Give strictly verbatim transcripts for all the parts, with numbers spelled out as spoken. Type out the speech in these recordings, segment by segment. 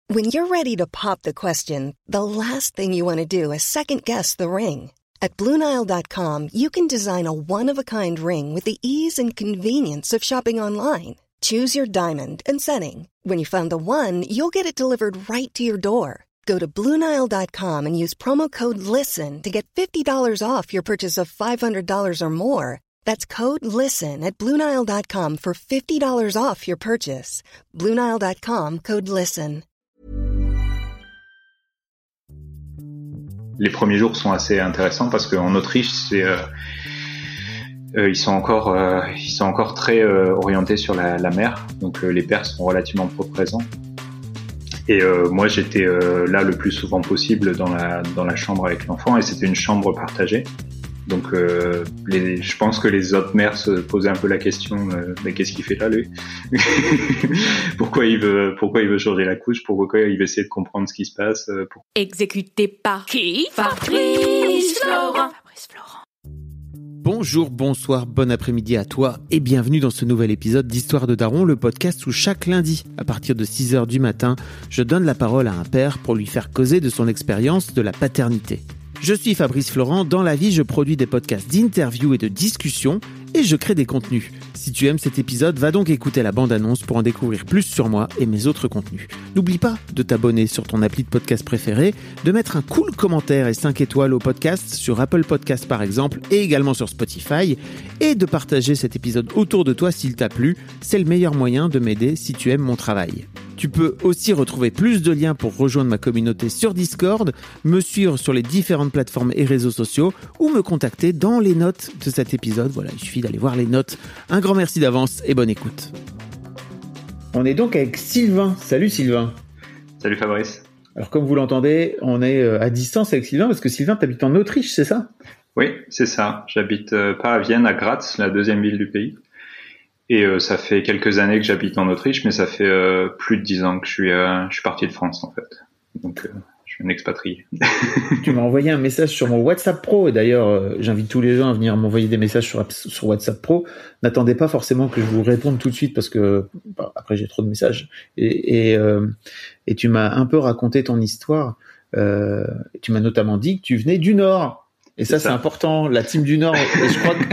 When you're ready to pop the question, the last thing you want to do is second-guess the ring. At Blue Nile dot com, you can design a one-of-a-kind ring with the ease and convenience of shopping online. Choose your diamond and setting. When you find the one, you'll get it delivered right to your door. Go to Blue Nile dot com and use promo code LISTEN to get fifty dollars off your purchase of five hundred dollars or more. That's code LISTEN at Blue Nile dot com for fifty dollars off your purchase. Blue Nile dot com, code LISTEN. Les premiers jours sont assez intéressants parce qu'en Autriche, c'est, euh, euh, ils sont encore, euh, ils sont encore très euh, orientés sur la, la mer. Donc euh, les pères sont relativement peu présents. Et euh, moi, j'étais euh, là le plus souvent possible dans la dans la chambre avec l'enfant, et c'était une chambre partagée. Donc, euh, les, je pense que les autres mères se posaient un peu la question, euh, mais qu'est-ce qu'il fait là, lui? Pourquoi il veut, pourquoi il veut changer la couche? Pourquoi il veut essayer de comprendre ce qui se passe? euh, pour... Exécuté par qui? Fabrice Florent. Fabrice Florent. Bonjour, bonsoir, bon après-midi à toi et bienvenue dans ce nouvel épisode d'Histoire de Daron, le podcast où chaque lundi, à partir de six heures du matin, je donne la parole à un père pour lui faire causer de son expérience de la paternité. Je suis Fabrice Florent, dans la vie je produis des podcasts d'interviews et de discussions et je crée des contenus. Si tu aimes cet épisode, va donc écouter la bande-annonce pour en découvrir plus sur moi et mes autres contenus. N'oublie pas de t'abonner sur ton appli de podcast préféré, de mettre un cool commentaire et cinq étoiles au podcast sur Apple Podcasts par exemple et également sur Spotify et de partager cet épisode autour de toi s'il t'a plu. C'est le meilleur moyen de m'aider si tu aimes mon travail. Tu peux aussi retrouver plus de liens pour rejoindre ma communauté sur Discord, me suivre sur les différentes plateformes et réseaux sociaux ou me contacter dans les notes de cet épisode. Voilà, il suffit d'aller voir les notes. Un grand merci d'avance et bonne écoute. On est donc avec Sylvain. Salut Sylvain. Salut Fabrice. Alors comme vous l'entendez, on est à distance avec Sylvain parce que Sylvain, t'habites en Autriche, c'est ça? Oui, c'est ça. J'habite euh, pas à Vienne, à Graz, la deuxième ville du pays. Et euh, ça fait quelques années que j'habite en Autriche, mais ça fait euh, plus de dix ans que je suis, euh, je suis parti de France en fait. Donc euh, je suis un expatrié. Tu m'as envoyé un message sur mon WhatsApp Pro, et d'ailleurs euh, j'invite tous les gens à venir m'envoyer des messages sur, sur WhatsApp Pro. N'attendez pas forcément que je vous réponde tout de suite parce que bah, après j'ai trop de messages. Et, et, euh, et tu m'as un peu raconté ton histoire. Euh, tu m'as notamment dit que tu venais du Nord. Et ça c'est, ça. c'est important, la team du Nord. Et je crois que...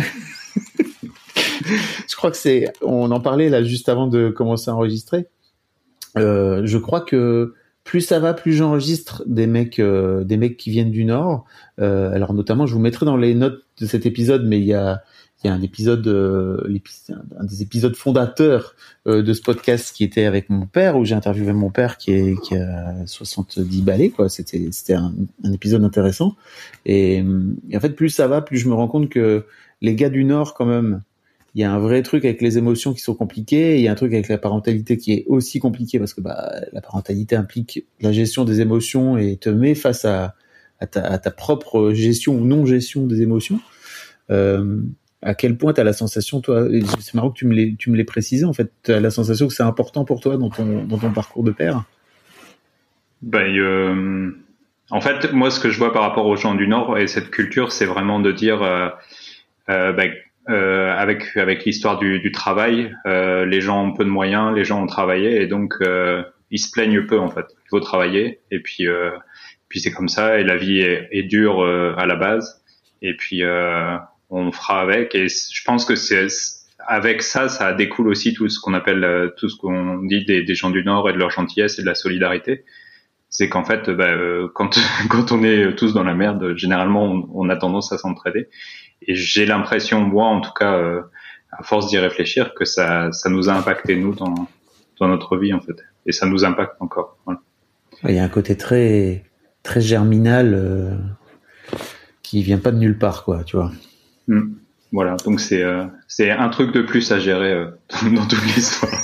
Je crois que c'est, on en parlait là juste avant de commencer à enregistrer. Euh, je crois que plus ça va, plus j'enregistre des mecs, euh, des mecs qui viennent du Nord. Euh, alors notamment, je vous mettrai dans les notes de cet épisode, mais il y a, il y a un épisode, euh, un des épisodes fondateurs euh, de ce podcast qui était avec mon père, où j'ai interviewé mon père qui est, qui a soixante-dix balais, quoi. C'était, c'était un, un épisode intéressant. Et, et en fait, plus ça va, plus je me rends compte que les gars du Nord, quand même, il y a un vrai truc avec les émotions qui sont compliquées, et il y a un truc avec la parentalité qui est aussi compliqué parce que bah la parentalité implique la gestion des émotions et te met face à, à, ta, à ta propre gestion ou non gestion des émotions. Euh, à quel point tu as la sensation, toi, c'est marrant que tu me l'aies, tu me l'aies précisé, en fait, tu as la sensation que c'est important pour toi dans ton, dans ton parcours de père? Ben, euh, en fait, moi, ce que je vois par rapport aux gens du Nord et cette culture, c'est vraiment de dire, euh, euh, ben, Euh, avec avec l'histoire du, du travail, euh, les gens ont peu de moyens, les gens ont travaillé et donc euh, ils se plaignent peu en fait. Il faut travailler et puis euh, puis c'est comme ça et la vie est, est dure euh, à la base et puis euh, on fera avec et je pense que c'est avec ça ça découle aussi tout ce qu'on appelle tout ce qu'on dit des, des gens du Nord et de leur gentillesse et de la solidarité. C'est qu'en fait bah, euh, quand quand on est tous dans la merde, généralement on, on a tendance à s'entraider. Et j'ai l'impression, moi en tout cas, euh, à force d'y réfléchir, que ça, ça nous a impacté nous dans, dans notre vie en fait, et ça nous impacte encore. Voilà. Il y a un côté très, très germinal euh, qui vient pas de nulle part, quoi, tu vois. Mmh. Voilà, donc c'est, euh, c'est un truc de plus à gérer euh, dans, dans toute l'histoire.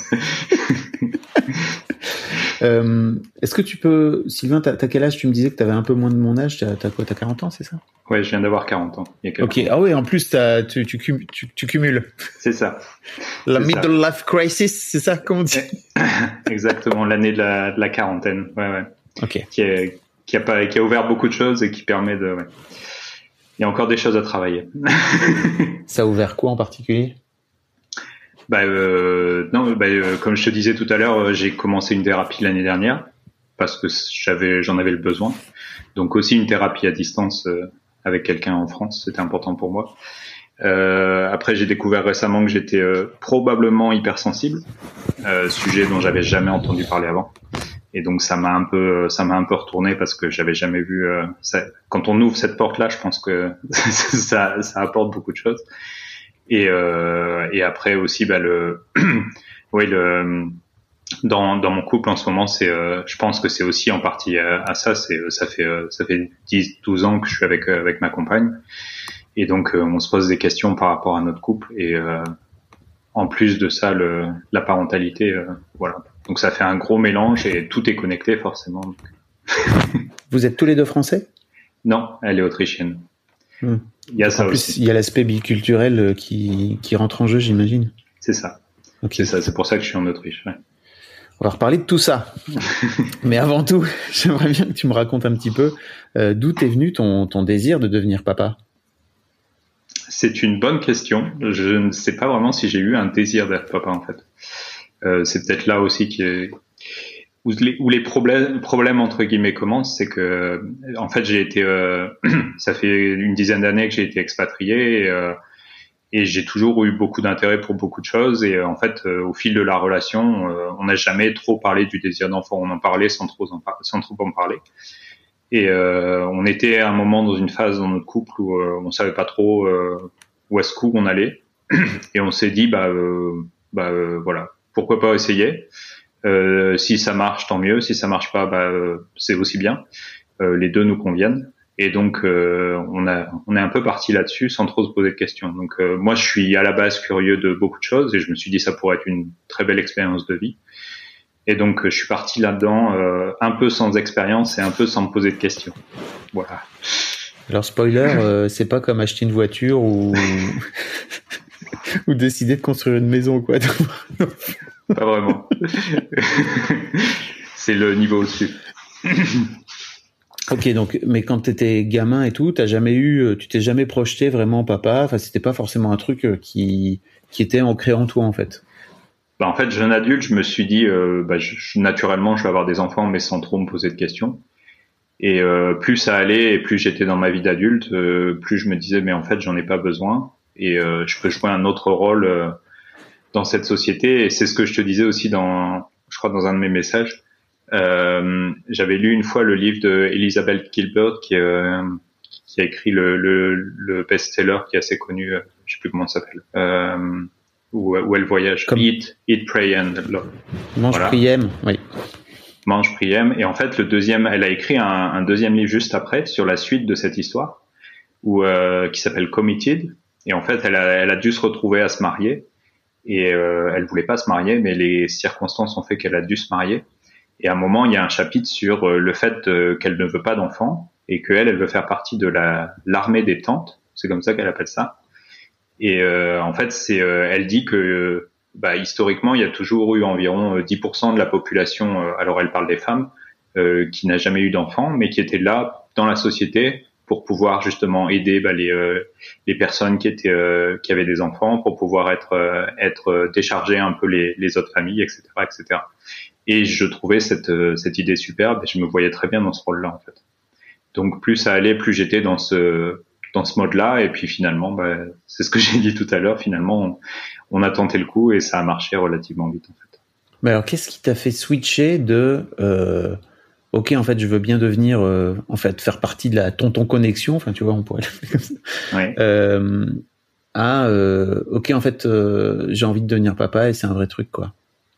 Euh, est-ce que tu peux, Sylvain, t'as, t'as quel âge? Tu me disais que t'avais un peu moins de mon âge. T'as, t'as quoi? T'as quarante ans, c'est ça? Ouais, je viens d'avoir quarante ans. Il y a quelques ok. ans. Ah oui, en plus, t'as, tu, tu, tu, tu, tu cumules. C'est ça. La c'est middle ça. life crisis, c'est ça, comme on dit? Exactement, l'année de la, de la quarantaine. Ouais, ouais. Ok. Qui est, qui a pas, qui a ouvert beaucoup de choses et qui permet de, ouais. Il y a encore des choses à travailler. Ça a ouvert quoi en particulier? Bah, euh, non, bah, euh, comme je te disais tout à l'heure, euh, j'ai commencé une thérapie l'année dernière. parce que j'avais, j'en avais le besoin. Donc aussi une thérapie à distance euh, avec quelqu'un en France, c'était important pour moi. Euh, après, j'ai découvert récemment que j'étais euh, probablement hypersensible, euh, sujet dont j'avais jamais entendu parler avant. Et donc ça m'a un peu, ça m'a un peu retourné parce que j'avais jamais vu. Euh, ça, quand on ouvre cette porte-là, je pense que ça, ça apporte beaucoup de choses. Et, euh, et après aussi, bah le, oui le, dans dans mon couple en ce moment, c'est, euh, je pense que c'est aussi en partie à, à ça. C'est, ça fait, ça fait dix, douze ans que je suis avec avec ma compagne. Et donc, euh, on se pose des questions par rapport à notre couple. Et euh, en plus de ça, le, la parentalité, euh, voilà. Donc, ça fait un gros mélange et tout est connecté, forcément. Vous êtes tous les deux français ? Non, elle est autrichienne. Hmm. Il y a ça en plus, aussi. Il y a l'aspect biculturel qui, qui rentre en jeu, j'imagine. C'est ça. Okay. C'est ça. C'est pour ça que je suis en Autriche. Ouais. On va reparler de tout ça. Mais avant tout, j'aimerais bien que tu me racontes un petit peu euh, d'où t'es venu ton, ton désir de devenir papa. C'est une bonne question. Je ne sais pas vraiment si j'ai eu un désir d'être papa, en fait. Euh, c'est peut-être là aussi qui est, où les, où les problèmes, problèmes entre guillemets commencent, c'est que, en fait, j'ai été, euh, ça fait une dizaine d'années que j'ai été expatrié et, euh, et j'ai toujours eu beaucoup d'intérêt pour beaucoup de choses. Et euh, en fait, euh, au fil de la relation, euh, on n'a jamais trop parlé du désir d'enfant. On en parlait sans trop en, par- sans trop en parler. Et euh, on était à un moment dans une phase dans notre couple où euh, on savait pas trop euh, où est-ce qu'on allait, et on s'est dit bah, euh, bah euh, voilà, pourquoi pas essayer. Euh, si ça marche, tant mieux. Si ça marche pas, bah euh, c'est aussi bien. Euh, les deux nous conviennent. Et donc euh, on a on est un peu parti là-dessus sans trop se poser de questions. Donc euh, moi je suis à la base curieux de beaucoup de choses et je me suis dit ça pourrait être une très belle expérience de vie. Et donc, je suis parti là-dedans euh, un peu sans expérience et un peu sans me poser de questions. Voilà. Alors, spoiler, euh, c'est pas comme acheter une voiture ou ou décider de construire une maison, quoi. Pas vraiment. C'est le niveau au-dessus. Ok, donc, mais quand t'étais gamin et tout, t'as jamais eu, tu t'es jamais projeté vraiment papa. Enfin, c'était pas forcément un truc qui qui était ancré en toi, en fait. Bah, en fait, jeune adulte, je me suis dit, euh, bah, je, naturellement, je vais avoir des enfants, mais sans trop me poser de questions. Et euh, plus ça allait, et plus j'étais dans ma vie d'adulte, euh, plus je me disais, mais en fait, j'en ai pas besoin, et euh, je peux jouer un autre rôle euh, dans cette société. Et c'est ce que je te disais aussi dans, je crois, dans un de mes messages. Euh, j'avais lu une fois le livre de Elizabeth Gilbert, qui, euh, qui a écrit le, le, le best-seller qui est assez connu, euh, je sais plus comment ça s'appelle. Euh, Où, où elle voyage. Comme... Eat, Eat, Pray and Love. Mange, voilà. Prie, aime. Oui. Mange, Prie, aime. Et en fait, le deuxième, elle a écrit un, un deuxième livre juste après sur la suite de cette histoire, où euh, qui s'appelle Committed. Et en fait, elle a, elle a dû se retrouver à se marier. Et euh, elle voulait pas se marier, mais les circonstances ont fait qu'elle a dû se marier. Et à un moment, il y a un chapitre sur euh, le fait euh, qu'elle ne veut pas d'enfant et qu'elle, elle veut faire partie de la l'armée des tantes. C'est comme ça qu'elle appelle ça. Et euh, en fait, c'est, euh, elle dit que euh, bah, historiquement, il y a toujours eu environ dix pour cent de la population, euh, alors elle parle des femmes, euh, qui n'a jamais eu d'enfants, mais qui étaient là dans la société pour pouvoir justement aider bah, les, euh, les personnes qui étaient euh, qui avaient des enfants, pour pouvoir être euh, être décharger un peu les, les autres familles, et cetera, et cetera. Et je trouvais cette cette idée superbe et je me voyais très bien dans ce rôle-là en fait. Donc plus ça allait, plus j'étais dans ce dans ce mode-là, et puis finalement, bah, c'est ce que j'ai dit tout à l'heure, finalement, on, on a tenté le coup et ça a marché relativement vite, en fait. Mais alors, qu'est-ce qui t'a fait switcher de, euh, ok, en fait, je veux bien devenir, euh, en fait, faire partie de la tonton connexion, enfin, tu vois, on pourrait l'appeler comme ça, ouais. euh, à, euh, ok, en fait, euh, j'ai envie de devenir papa et c'est un vrai truc, quoi.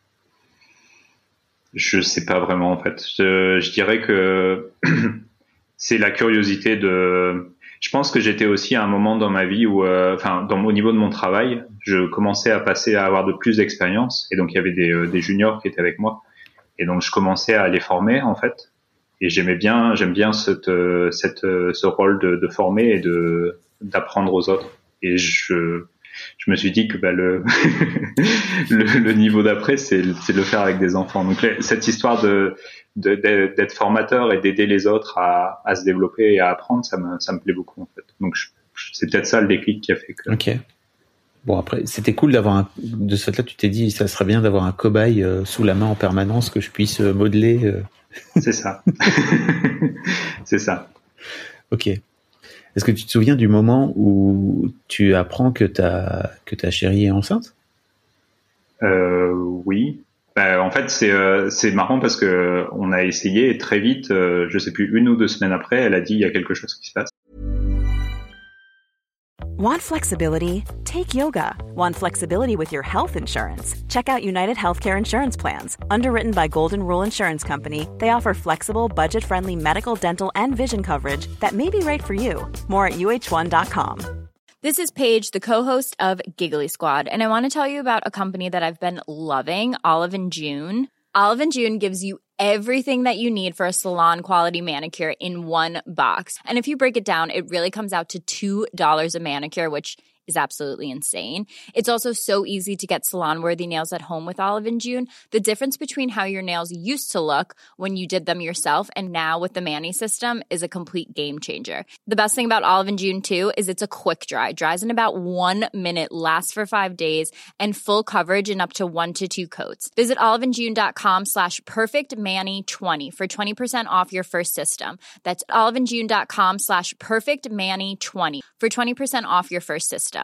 Je sais pas vraiment, en fait. Je, je dirais que c'est la curiosité de... Je pense que j'étais aussi à un moment dans ma vie où, euh, enfin, dans, au niveau de mon travail, je commençais à passer à avoir de plus d'expérience, et donc il y avait des, euh, des juniors qui étaient avec moi, et donc je commençais à les former en fait, et j'aimais bien, j'aime bien cette, euh, cette, euh, ce rôle de, de former et de d'apprendre aux autres, et je, je me suis dit que bah, le, le, le niveau d'après, c'est, c'est de le faire avec des enfants. Donc cette histoire de De, de, d'être formateur et d'aider les autres à, à se développer et à apprendre, ça me, ça me plaît beaucoup en fait. Donc je, c'est peut-être ça le déclic qui a fait que. Ok. Bon après, c'était cool d'avoir un, de ce fait-là, tu t'es dit, ça serait bien d'avoir un cobaye euh, sous la main en permanence que je puisse euh, modeler euh, C'est ça. C'est ça. Ok. Est-ce que tu te souviens du moment où tu apprends que ta, que ta chérie est enceinte? Euh, oui. Bah, en fait, c'est euh, c'est marrant parce que on a essayé et très vite, euh, je sais plus, une ou deux semaines après, elle a dit il y a quelque chose qui se passe. Want flexibility? Take yoga. Want flexibility with your health insurance? Check out United Healthcare Insurance Plans. Underwritten by Golden Rule Insurance Company, they offer flexible, budget-friendly medical, dental, and vision coverage that may be right for you. More at U H one dot com. This is Paige, the co-host of Giggly Squad, and I want to tell you about a company that I've been loving, Olive and June. Olive and June gives you everything that you need for a salon-quality manicure in one box. And if you break it down, it really comes out to two dollars a manicure, which is absolutely insane. It's also so easy to get salon-worthy nails at home with Olive and June. The difference between how your nails used to look when you did them yourself and now with the Mani system is a complete game changer. The best thing about Olive and June, too, is it's a quick dry. Dries in about one minute, lasts for five days, and full coverage in up to one to two coats. Visit oliveandjune.com slash perfectmani20 for twenty percent off your first system. That's oliveandjune.com slash perfectmani20 for twenty percent off your first system.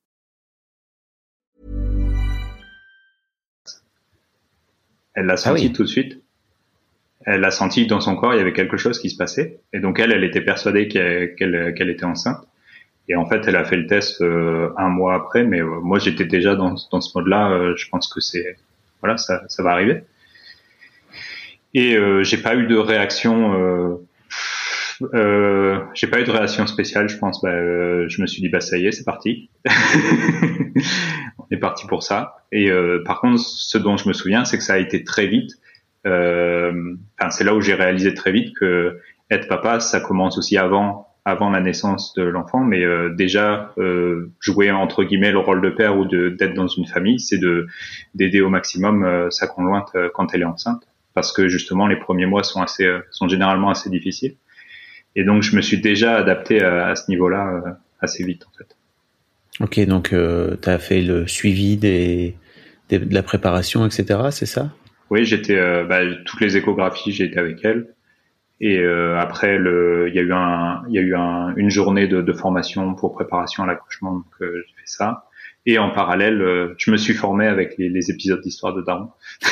Elle l'a senti ah oui. tout de suite. Elle l'a senti dans son corps, il y avait quelque chose qui se passait. Et donc elle, elle était persuadée qu'elle, qu'elle, qu'elle était enceinte. Et en fait, elle a fait le test euh, un mois après. Mais euh, moi, j'étais déjà dans, dans ce mode-là. Euh, je pense que c'est, voilà, ça, ça va arriver. Et euh, j'ai pas eu de réaction. Euh, Euh, j'ai pas eu de réaction spéciale, je pense. Bah, euh, je me suis dit bah ça y est, c'est parti. On est parti pour ça. Et euh, par contre, ce dont je me souviens, c'est que ça a été très vite. Euh, enfin, c'est là où j'ai réalisé très vite que être papa, ça commence aussi avant, avant la naissance de l'enfant. Mais euh, déjà euh, jouer entre guillemets le rôle de père ou de d'être dans une famille, c'est de d'aider au maximum euh, sa conjointe euh, quand elle est enceinte, parce que justement les premiers mois sont assez, euh, sont généralement assez difficiles. Et donc, je me suis déjà adapté à, à ce niveau-là euh, assez vite, en fait. Ok, donc euh, tu as fait le suivi des, des, de la préparation, et cetera, c'est ça? Oui, j'étais euh, bah, toutes les échographies, j'ai été avec elle. Et euh, après, le, il y a eu un, il y a eu un, une journée de, de formation pour préparation à l'accouchement, donc euh, j'ai fait ça. Et en parallèle, euh, je me suis formé avec les, les épisodes d'Histoire de Daron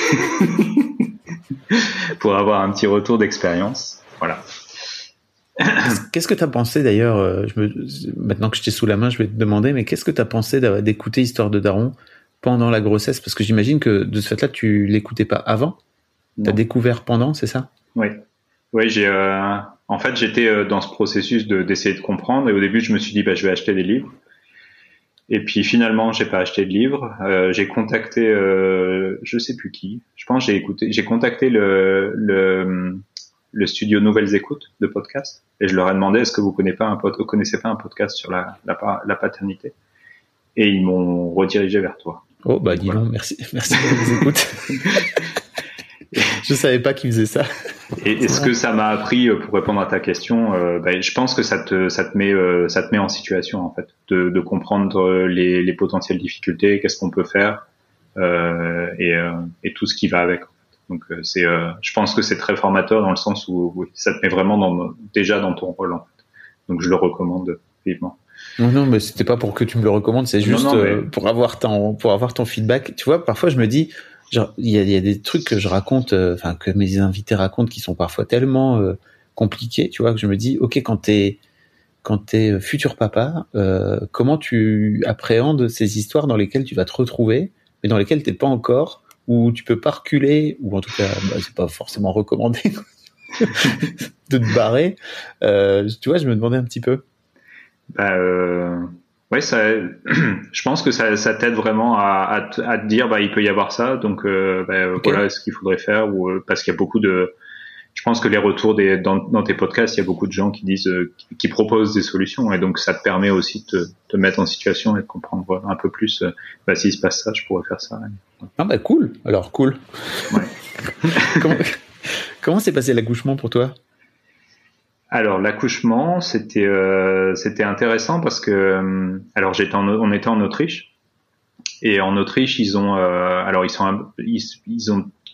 pour avoir un petit retour d'expérience. Voilà. Qu'est-ce que tu as pensé d'ailleurs, je me, maintenant que je t'ai sous la main, je vais te demander, mais qu'est-ce que tu as pensé d'écouter Histoire de Daron pendant la grossesse? Parce que j'imagine que de ce fait-là, tu l'écoutais pas avant. Tu as découvert pendant, c'est ça? Oui. Oui, j'ai, euh, en fait, j'étais dans ce processus de, d'essayer de comprendre. Et au début, je me suis dit, bah, je vais acheter des livres. Et puis finalement, j'ai pas acheté de livres. Euh, j'ai contacté, euh, je sais plus qui. Je pense j'ai écouté, j'ai contacté le, le le studio Nouvelles Écoutes de podcast, et je leur ai demandé est-ce que vous connaissez pas un pod- vous connaissez pas un podcast sur la, la, la paternité, et ils m'ont redirigé vers toi. Oh bah dis donc, voilà. merci, merci pour les écoutes. Je savais pas qu'ils faisaient ça. Et est-ce que ça m'a appris, pour répondre à ta question, euh, bah, je pense que ça te ça te met euh, ça te met en situation en fait de, de comprendre les, les potentielles difficultés, qu'est-ce qu'on peut faire euh, et, euh, et tout ce qui va avec. Donc c'est, euh, je pense que c'est très formateur dans le sens où oui, ça te met vraiment dans, déjà dans ton rôle en fait. Donc je le recommande vivement. Non, non, mais c'était pas pour que tu me le recommandes, c'est juste non, non, mais... euh, pour avoir ton, pour avoir ton feedback. Tu vois, parfois je me dis, genre, il y a, il y a des trucs que je raconte, enfin euh, que mes invités racontent, qui sont parfois tellement euh, compliqués, tu vois, que je me dis, ok, quand t'es, quand t'es futur papa, euh, comment tu appréhendes ces histoires dans lesquelles tu vas te retrouver, mais dans lesquelles t'es pas encore, où tu peux pas reculer, ou en tout cas, bah, c'est pas forcément recommandé de te barrer. Euh, tu vois, je me demandais un petit peu. Bah, euh, ouais, ça, je pense que ça, ça t'aide vraiment à, à, te, à te dire, bah, il peut y avoir ça, donc euh, bah, okay. Voilà ce qu'il faudrait faire, ou euh, parce qu'il y a beaucoup de, je pense que les retours des, dans, dans tes podcasts, il y a beaucoup de gens qui disent, euh, qui, qui proposent des solutions, et donc ça te permet aussi de te, te mettre en situation et de comprendre un peu plus, euh, bah, s'il se passe ça, je pourrais faire ça. Ouais. Ah bah cool, alors cool. Ouais. comment, comment s'est passé l'accouchement pour toi? Alors l'accouchement, c'était euh, c'était intéressant parce que euh, alors j'étais en, on était en Autriche, et en Autriche ils ont euh, alors ils sont ils, ils ont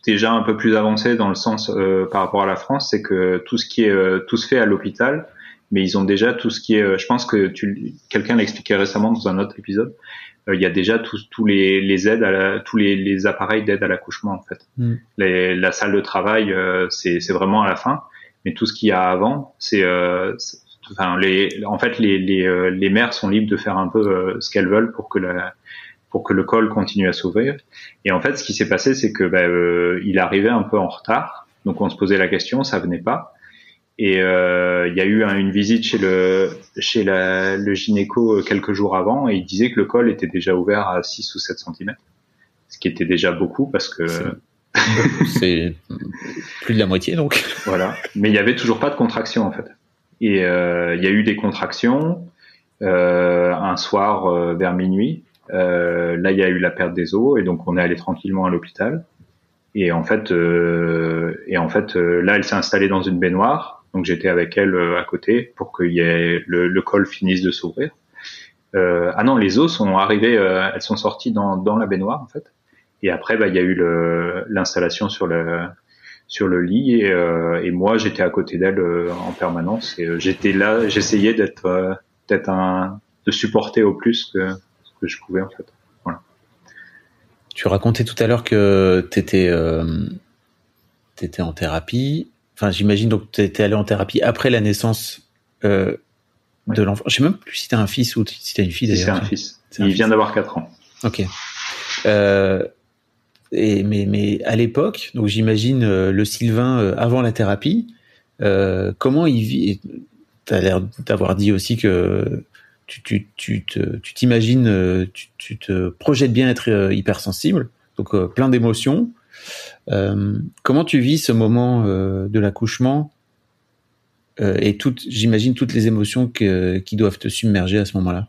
déjà un peu plus avancé dans le sens euh, par rapport à la France, c'est que tout ce qui est euh, tout se fait à l'hôpital, mais ils ont déjà tout ce qui est. Euh, je pense que tu, quelqu'un l'expliquait récemment dans un autre épisode. Euh, il y a déjà tous tous les, les aides, à la, tous les, les appareils d'aide à l'accouchement en fait. Mm. Les, la salle de travail, euh, c'est, c'est vraiment à la fin, mais tout ce qu'il y a avant, c'est, euh, c'est enfin les, en fait les les euh, les mères sont libres de faire un peu euh, ce qu'elles veulent pour que la pour que le col continue à s'ouvrir. Et en fait, ce qui s'est passé, c'est que bah, euh, il arrivait un peu en retard, donc on se posait la question, ça venait pas. Et euh, il y a eu un, une visite chez le chez la, le gynéco quelques jours avant, et il disait que le col était déjà ouvert à six ou sept centimètres, ce qui était déjà beaucoup parce que c'est, c'est plus de la moitié donc. Voilà, mais il y avait toujours pas de contraction en fait. Et euh, il y a eu des contractions euh, un soir euh, vers minuit. Euh, là, il y a eu la perte des os et donc on est allé tranquillement à l'hôpital. Et en fait, euh, et en fait, euh, là, elle s'est installée dans une baignoire. Donc j'étais avec elle euh, à côté pour qu'il y ait le, le col finisse de s'ouvrir. Euh, ah non, les os sont arrivés, euh, elles sont sorties dans, dans la baignoire en fait. Et après, bah, il y a eu le, l'installation sur le sur le lit et, euh, et moi j'étais à côté d'elle euh, en permanence. Et euh, j'étais là, j'essayais d'être euh, d'être un de supporter au plus que que je pouvais en fait. Voilà. Tu racontais tout à l'heure que t'étais euh, t'étais en thérapie. Enfin, j'imagine donc t'étais allé en thérapie après la naissance euh, oui. de l'enfant. Je sais même plus si t'as un fils ou si t'as une fille d'ailleurs. C'est un fils. C'est un Il fils. vient d'avoir quatre ans. Ok. Euh, et mais mais à l'époque, donc j'imagine euh, le Sylvain euh, avant la thérapie. Euh, comment il vit? T'as l'air d'avoir dit aussi que Tu, tu, tu, te, tu t'imagines, tu, tu te projettes bien être euh, hypersensible, donc euh, plein d'émotions. Euh, comment tu vis ce moment euh, de l'accouchement euh, et toutes, j'imagine toutes les émotions que, qui doivent te submerger à ce moment-là?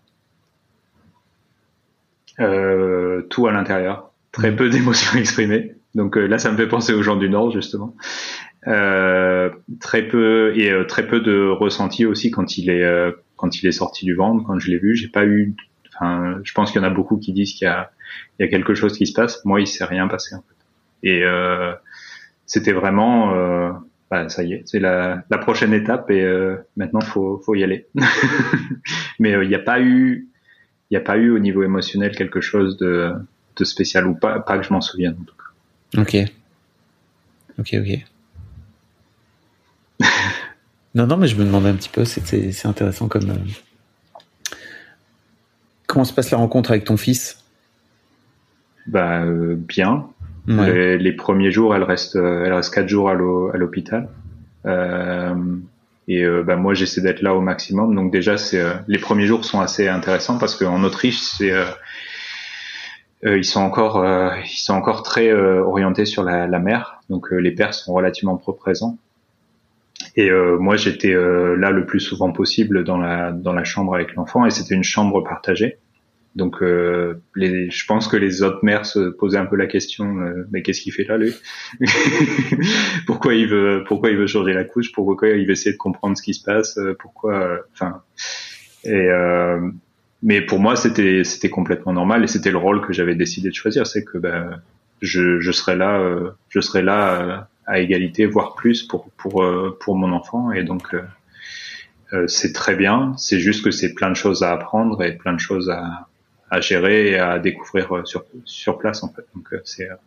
euh, Tout à l'intérieur, très mmh. peu d'émotions exprimées. Donc euh, là, ça me fait penser aux gens du Nord justement. Euh, très peu et euh, très peu de ressenti aussi quand il est euh, quand il est sorti du ventre, quand je l'ai vu, j'ai pas eu. Enfin, je pense qu'il y en a beaucoup qui disent qu'il y a il y a quelque chose qui se passe. Moi, il s'est rien passé en fait. Et euh, c'était vraiment, euh, bah, ça y est, c'est la la prochaine étape et euh, maintenant faut faut y aller. Mais euh, il n'y a pas eu il y a pas eu au niveau émotionnel quelque chose de de spécial ou pas pas que je m'en souvienne en tout cas. Ok. Ok ok. Non, non, mais je me demandais un petit peu, c'est, c'est, c'est intéressant comme... Euh... Comment se passe la rencontre avec ton fils? Bah, euh, bien. Ouais. Les, les premiers jours, elle reste, elle reste quatre jours à, l'eau, à l'hôpital. Euh, et euh, bah, moi, j'essaie d'être là au maximum. Donc déjà, c'est, euh, les premiers jours sont assez intéressants parce qu'en Autriche, c'est... Euh, euh, ils sont encore, euh, ils sont encore très euh, orientés sur la, la mère. Donc euh, les pères sont relativement peu présents. Et euh, moi, j'étais euh, là le plus souvent possible dans la dans la chambre avec l'enfant, et c'était une chambre partagée. Donc, euh, les, je pense que les autres mères se posaient un peu la question euh, mais qu'est-ce qu'il fait là, lui? Pourquoi il veut pourquoi il veut changer la couche? Pourquoi il veut essayer de comprendre ce qui se passe? Pourquoi? Enfin, euh, et euh, mais pour moi, c'était c'était complètement normal, et c'était le rôle que j'avais décidé de choisir, c'est que ben je je serai là, euh, je serai là. Euh, à égalité, voire plus pour pour pour mon enfant, et donc euh, euh, c'est très bien. C'est juste que c'est plein de choses à apprendre et plein de choses à à gérer et à découvrir sur sur place en fait. Donc euh, c'est euh,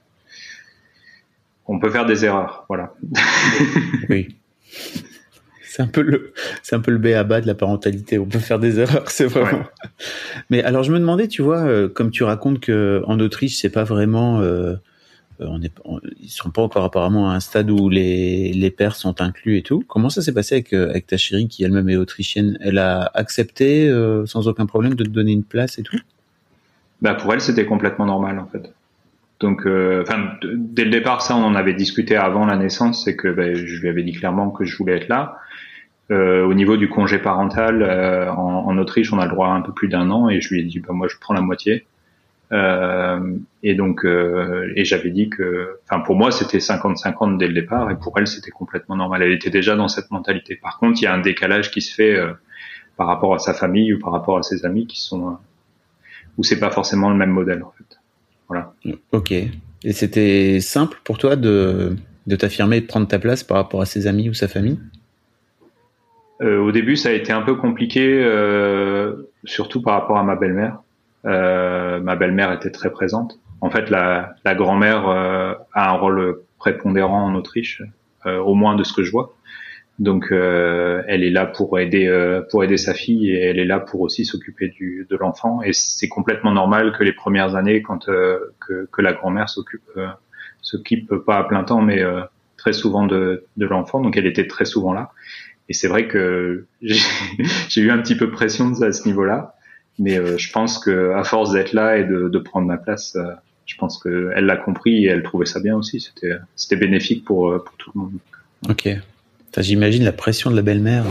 on peut faire des erreurs, voilà. Oui. C'est un peu le c'est un peu le b a ba de la parentalité. On peut faire des erreurs, c'est vraiment. Ouais. Mais alors je me demandais, tu vois, euh, comme tu racontes que en Autriche c'est pas vraiment euh, On est, on, ils sont pas encore apparemment à un stade où les les pères sont inclus et tout. Comment ça s'est passé avec avec ta chérie qui elle-même est autrichienne? Elle a accepté euh, sans aucun problème de te donner une place et tout? Bah pour elle c'était complètement normal en fait. Donc enfin euh, dès le départ ça on en avait discuté avant la naissance, c'est que bah, je lui avais dit clairement que je voulais être là. Euh, au niveau du congé parental euh, en, en Autriche on a le droit à un peu plus d'un an, et je lui ai dit bah moi je prends la moitié. Euh, et donc, euh, et j'avais dit que, enfin, pour moi, c'était cinquante cinquante dès le départ, et pour elle, c'était complètement normal. Elle était déjà dans cette mentalité. Par contre, il y a un décalage qui se fait euh, par rapport à sa famille ou par rapport à ses amis qui sont, euh, où c'est pas forcément le même modèle, en fait. Voilà. Ok. Et c'était simple pour toi de, de t'affirmer et de prendre ta place par rapport à ses amis ou sa famille? Euh, au début, ça a été un peu compliqué, euh, surtout par rapport à ma belle-mère. Euh, ma belle-mère était très présente. En fait, la, la grand-mère euh, a un rôle prépondérant en Autriche, euh, au moins de ce que je vois. Donc, euh, elle est là pour aider euh, pour aider sa fille et elle est là pour aussi s'occuper du de l'enfant. Et c'est complètement normal que les premières années, quand euh, que, que la grand-mère s'occupe euh, s'occupe pas à plein temps, mais euh, très souvent de de l'enfant. Donc, elle était très souvent là. Et c'est vrai que j'ai, j'ai eu un petit peu pression à ce niveau-là, mais euh, je pense que à force d'être là et de, de prendre ma place, euh, je pense que elle l'a compris et elle trouvait ça bien aussi. C'était c'était bénéfique pour pour tout le monde. Ok. Enfin, j'imagine la pression de la belle-mère.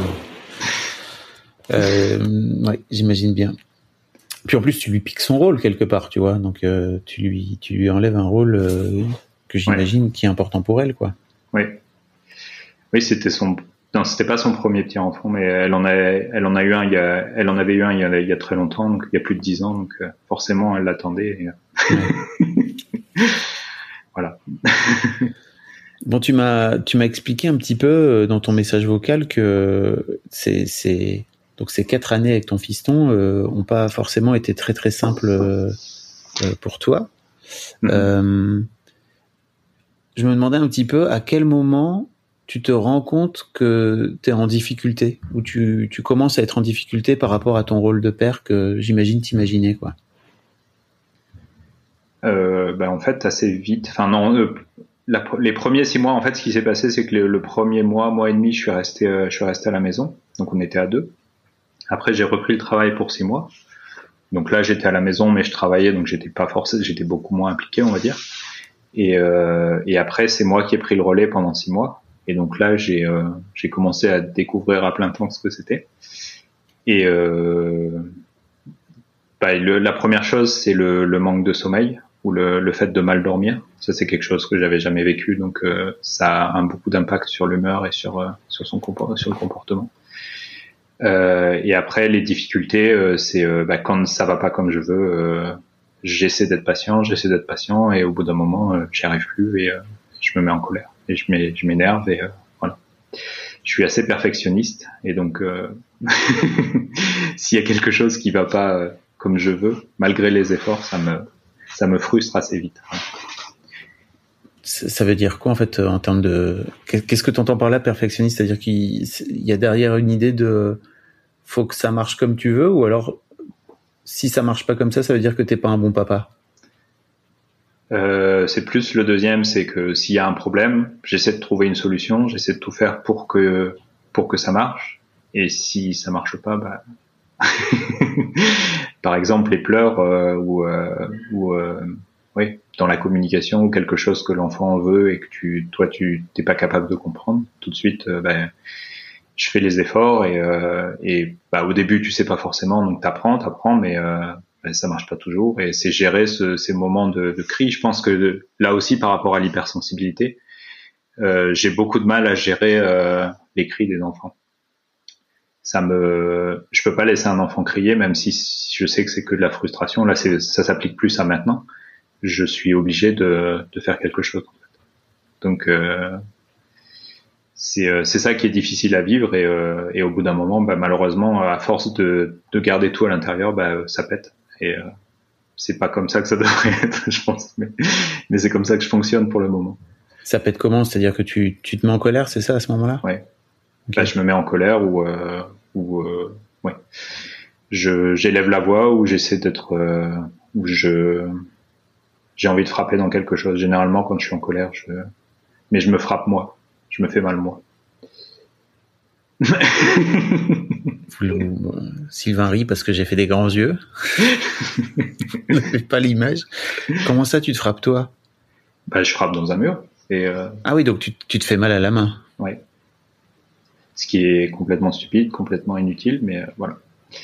Euh, ouais, j'imagine bien. Puis en plus, tu lui piques son rôle quelque part, tu vois. Donc euh, tu lui tu lui enlèves un rôle euh, que j'imagine ouais. qui est important pour elle, quoi. Oui. Oui, c'était son. Non, c'était pas son premier petit enfant, mais elle en a, elle en a eu un. Il y a, elle en avait eu un il y a, il y a très longtemps, donc il y a plus de dix ans, donc euh, forcément elle l'attendait. Et... Ouais. Voilà. Bon, tu m'as, tu m'as expliqué un petit peu dans ton message vocal que c'est, c'est donc ces quatre années avec ton fiston euh, ont pas forcément été très très simples euh, pour toi. Mm-hmm. Euh, je me demandais un petit peu à quel moment tu te rends compte que tu es en difficulté, ou tu, tu commences à être en difficulté par rapport à ton rôle de père que j'imagine t'imaginais, quoi. Euh, ben en fait, assez vite. Enfin non, euh, la, les premiers six mois, en fait, ce qui s'est passé, c'est que le, le premier mois, mois et demi, je suis resté, euh, je suis resté à la maison. Donc on était à deux. Après, j'ai repris le travail pour six mois. Donc là, j'étais à la maison, mais je travaillais, donc j'étais pas forcé, j'étais beaucoup moins impliqué, on va dire. Et, euh, et après, c'est moi qui ai pris le relais pendant six mois. Et donc là, j'ai euh, j'ai commencé à découvrir à plein temps ce que c'était. Et euh, bah, le, la première chose, c'est le, le manque de sommeil ou le, le fait de mal dormir. Ça, c'est quelque chose que j'avais jamais vécu, donc euh, ça a un, beaucoup d'impact sur l'humeur et sur euh, sur son compor- sur le comportement. Euh, et après, les difficultés, euh, c'est euh, bah, quand ça va pas comme je veux, euh, j'essaie d'être patient, j'essaie d'être patient, et au bout d'un moment, euh, j'y arrive plus et euh, je me mets en colère. Et je, je m'énerve et euh, voilà. Je suis assez perfectionniste et donc euh, s'il y a quelque chose qui va pas euh, comme je veux, malgré les efforts, ça me ça me frustre assez vite. Ça veut dire quoi en fait en termes de qu'est-ce que tu entends par là perfectionniste? C'est-à-dire qu'il y a derrière une idée de faut que ça marche comme tu veux, ou alors si ça marche pas comme ça, ça veut dire que t'es pas un bon papa? Euh, c'est plus le deuxième, c'est que s'il y a un problème, j'essaie de trouver une solution, j'essaie de tout faire pour que pour que ça marche. Et si ça marche pas, bah par exemple les pleurs euh, ou euh, ou euh, oui, dans la communication ou quelque chose que l'enfant veut et que tu toi tu t'es pas capable de comprendre tout de suite, euh, bah, je fais les efforts et euh, et bah au début tu sais pas forcément, donc t'apprends t'apprends mais euh, ça marche pas toujours, et c'est gérer ce, ces moments de, de cri. Je pense que de, là aussi, par rapport à l'hypersensibilité, euh, j'ai beaucoup de mal à gérer euh, les cris des enfants. Ça me, je peux pas laisser un enfant crier, même si, si je sais que c'est que de la frustration. Là, c'est, ça s'applique plus à maintenant. Je suis obligé de, de faire quelque chose. En fait. Donc, euh, c'est, c'est ça qui est difficile à vivre, et, euh, et au bout d'un moment, bah, malheureusement, à force de, de garder tout à l'intérieur, bah, ça pète. Et euh, c'est pas comme ça que ça devrait être, je pense, mais, mais c'est comme ça que je fonctionne pour le moment. Ça peut être comment? C'est-à-dire que tu, tu te mets en colère, c'est ça, à ce moment-là? Ouais. Okay. Là, je me mets en colère ou, euh, ou euh, ouais. Je, j'élève la voix, ou j'essaie d'être, euh, ou je, j'ai envie de frapper dans quelque chose. Généralement, quand je suis en colère, je, mais je me frappe moi. Je me fais mal moi. Sylvain rit parce que j'ai fait des grands yeux. Vous n'avez pas l'image. Comment ça, tu te frappes toi? Bah, je frappe dans un mur. Et euh... Ah oui, donc tu, tu te fais mal à la main. Ouais. Ce qui est complètement stupide, complètement inutile, mais euh, voilà.